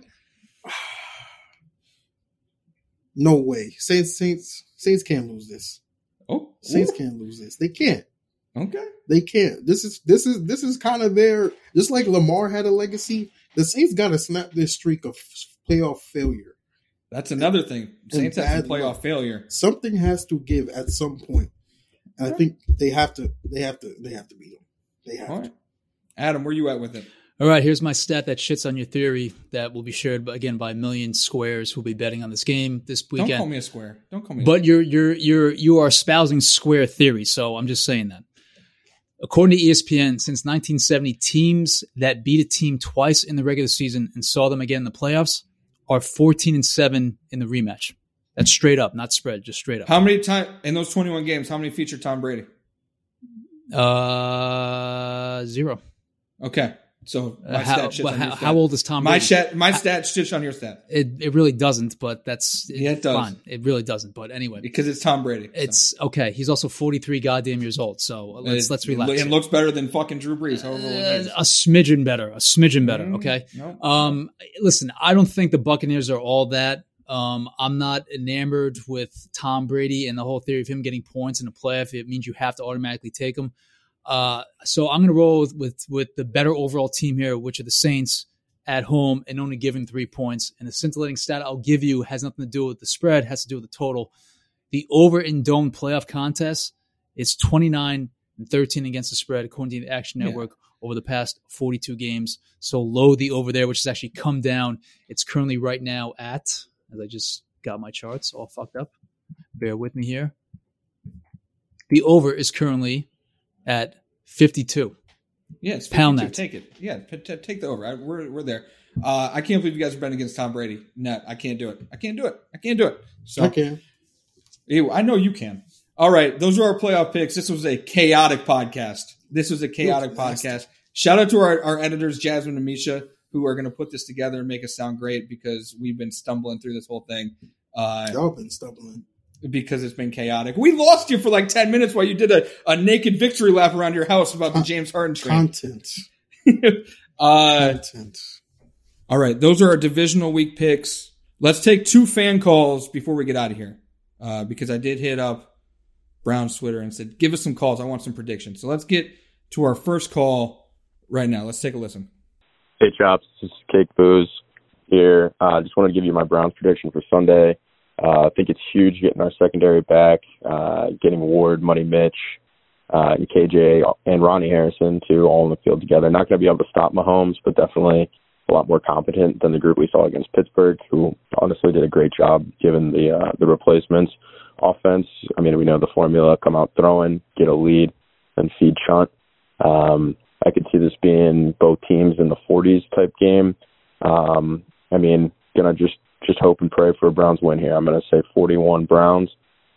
Speaker 4: No way. Saints Saints Saints can't lose this.
Speaker 3: Oh,
Speaker 4: Saints
Speaker 3: ooh.
Speaker 4: can't lose this. They can't.
Speaker 3: Okay.
Speaker 4: They can't. This is this is this is kind of their just like Lamar had a legacy. The Saints got to snap this streak of playoff failure.
Speaker 3: That's another thing. Saints have some playoff failure.
Speaker 4: Something has to give at some point. And I think they have to. They have to. They have to beat them. They have
Speaker 3: All
Speaker 4: to.
Speaker 3: right. Adam, where you at with it?
Speaker 5: All right, here's my stat that shits on your theory that will be shared again by a million squares who'll be betting on this game this weekend.
Speaker 3: Don't call me a square. Don't call me. A
Speaker 5: but
Speaker 3: square.
Speaker 5: you're you're you're you are espousing square theory, so I'm just saying that. According to E S P N, since nineteen seventy, teams that beat a team twice in the regular season and saw them again in the playoffs are fourteen and seven in the rematch. That's straight up, not spread, just straight up.
Speaker 3: How many times in those twenty-one games, how many featured Tom Brady?
Speaker 5: Uh, zero.
Speaker 3: Okay. So my
Speaker 5: Uh, how,
Speaker 3: stat shits
Speaker 5: but
Speaker 3: on
Speaker 5: how,
Speaker 3: your
Speaker 5: how
Speaker 3: stat.
Speaker 5: old is Tom
Speaker 3: My,
Speaker 5: Brady?
Speaker 3: stat, my stat shits on your stat.
Speaker 5: It it really doesn't, but that's
Speaker 3: Yeah, it does.
Speaker 5: fine. It really doesn't, but anyway.
Speaker 3: Because it's Tom Brady. so.
Speaker 5: It's okay. He's also forty-three goddamn years old, so let's
Speaker 3: It-
Speaker 5: let's relax.
Speaker 3: It, it looks better than fucking Drew Brees. However old he
Speaker 5: Uh,
Speaker 3: is.
Speaker 5: a smidgen better, a smidgen better.
Speaker 3: Mm,
Speaker 5: Okay.
Speaker 3: no.
Speaker 5: Um, listen, I don't think the Buccaneers are all that. Um, I'm not enamored with Tom Brady and the whole theory of him getting points in the playoff. It means you have to automatically take him. Uh, so I'm going to roll with, with with the better overall team here, which are the Saints at home and only giving three points. And the scintillating stat I'll give you has nothing to do with the spread, has to do with the total. The over in dome playoff contest is twenty-nine and thirteen against the spread, according to the Action
Speaker 3: Yeah.
Speaker 5: Network, over the past forty-two games. So low the over there, which has actually come down. It's currently right now at, as I just got my charts all fucked up. Bear with me here. The over is currently at fifty-two.
Speaker 3: Yes,
Speaker 5: Pound
Speaker 3: fifty-two.
Speaker 5: that.
Speaker 3: Take it. Yeah, p- t- take the over. I, we're we're there. Uh, I can't believe you guys are betting against Tom Brady. Net. I can't do it. I can't do it. I can't do it. So
Speaker 4: I can.
Speaker 3: Ew, I know you can. All right, those are our playoff picks. This was a chaotic podcast. This was a chaotic
Speaker 4: It was
Speaker 3: podcast. Shout out to our, our editors, Jasmine and Misha, who are going to put this together and make us sound great because we've been stumbling through this whole thing. Uh,
Speaker 4: Y'all been stumbling.
Speaker 3: because it's been chaotic. We lost you for like ten minutes while you did a, a naked victory lap around your house about the James Harden trade.
Speaker 4: Content.
Speaker 3: uh,
Speaker 4: Content.
Speaker 3: all right, those are our divisional week picks. Let's take two fan calls before we get out of here uh, because I did hit up Brown's Twitter and said, give us some calls. I want some predictions. So let's get to our first call right now. Let's take a listen.
Speaker 7: Hey, Chops. This is Cake Booze here. I uh, just wanted to give you my Browns prediction for Sunday. Uh, I think it's huge getting our secondary back, uh, getting Ward, Money Mitch, uh, and K J and Ronnie Harrison, too, all in the field together. Not going to be able to stop Mahomes, but definitely a lot more competent than the group we saw against Pittsburgh, who honestly did a great job given the uh, the replacements. Offense, I mean, we know the formula, come out throwing, get a lead, and feed Chunt. Um, I could see this being both teams in the forties type game. Um, I mean, going to just Just hope and pray for a Browns win here. I'm going to say forty-one Browns,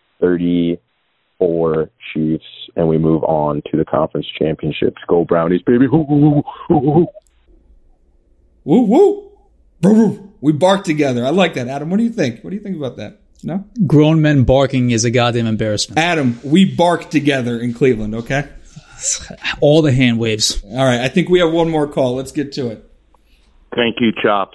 Speaker 7: thirty-four Chiefs, and we move on to the conference championships. Go Brownies, baby. Woo, woo, woo, woo.
Speaker 3: Woo, woo. Woo, woo. We bark together. I like that. Adam, what do you think? What do you think about that? No?
Speaker 5: Grown men barking is a goddamn embarrassment.
Speaker 3: Adam, we bark together in Cleveland, okay?
Speaker 5: All the hand waves.
Speaker 3: All right, I think we have one more call. Let's get to it.
Speaker 8: Thank you, Chops.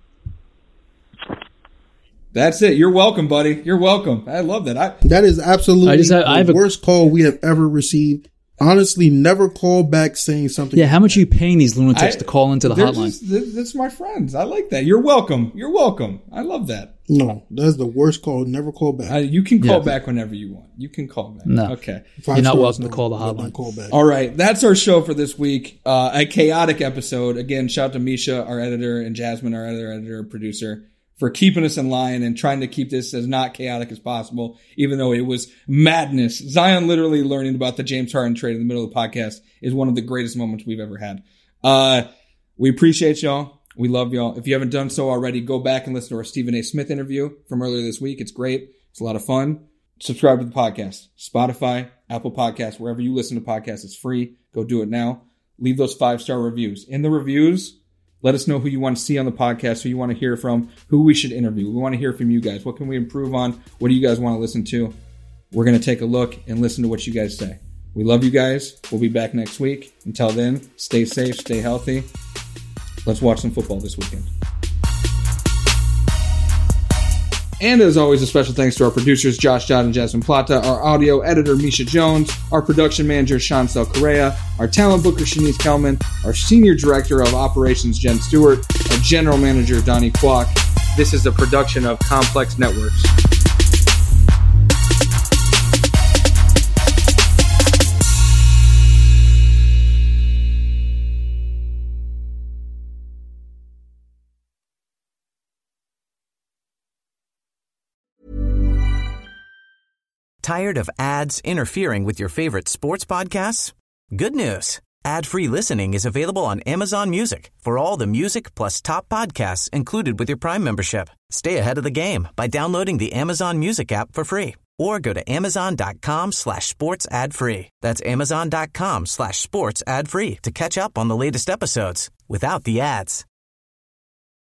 Speaker 3: That's it. You're welcome, buddy. You're welcome. I love that. I,
Speaker 4: That is absolutely
Speaker 5: I just have-
Speaker 4: the
Speaker 5: I have a-
Speaker 4: worst call we have ever received. Honestly, never call back saying something.
Speaker 5: Yeah, how much are you paying these lunatics
Speaker 3: I-
Speaker 5: to call into the
Speaker 3: they're
Speaker 5: hotline?
Speaker 3: just- th- that's my friends. I like that. You're welcome. You're welcome. I love that.
Speaker 4: No, that's the worst call. Never call back.
Speaker 3: Uh, you can call
Speaker 5: Yeah.
Speaker 3: back whenever you want. You can call back.
Speaker 5: No.
Speaker 3: Okay.
Speaker 4: Five
Speaker 5: You're not
Speaker 4: stars,
Speaker 5: welcome to
Speaker 4: no,
Speaker 5: call the
Speaker 4: no,
Speaker 5: hotline.
Speaker 4: don't Call back.
Speaker 3: All right. That's our show for this week. Uh, a chaotic episode. Again, shout out to Misha, our editor, and Jasmine, our other editor, producer, for keeping us in line and trying to keep this as not chaotic as possible, even though it was madness. Zion literally learning about the James Harden trade in the middle of the podcast is one of the greatest moments we've ever had. Uh, we appreciate y'all. We love y'all. If you haven't done so already, go back and listen to our Stephen A. Smith interview from earlier this week. It's great. It's a lot of fun. Subscribe to the podcast. Spotify, Apple Podcasts, wherever you listen to podcasts, it's free. Go do it now. Leave those five-star reviews. In the reviews, let us know who you want to see on the podcast, who you want to hear from, who we should interview. We want to hear from you guys. What can we improve on? What do you guys want to listen to? We're going to take a look and listen to what you guys say. We love you guys. We'll be back next week. Until then, stay safe, stay healthy. Let's watch some football this weekend. And as always, a special thanks to our producers, Josh Dodd and Jasmine Plata, our audio editor, Misha Jones, our production manager, Shansel Correa, our talent booker, Shanice Kelman, our senior director of operations, Jen Stewart, our general manager, Donnie Kwok. This is a production of Complex Networks.
Speaker 1: Tired of ads interfering with your favorite sports podcasts? Good news. Ad-free listening is available on Amazon Music for all the music plus top podcasts included with your Prime membership. Stay ahead of the game by downloading the Amazon Music app for free or go to amazon.com slash sports ad free. That's amazon.com slash sports ad free to catch up on the latest episodes without the ads.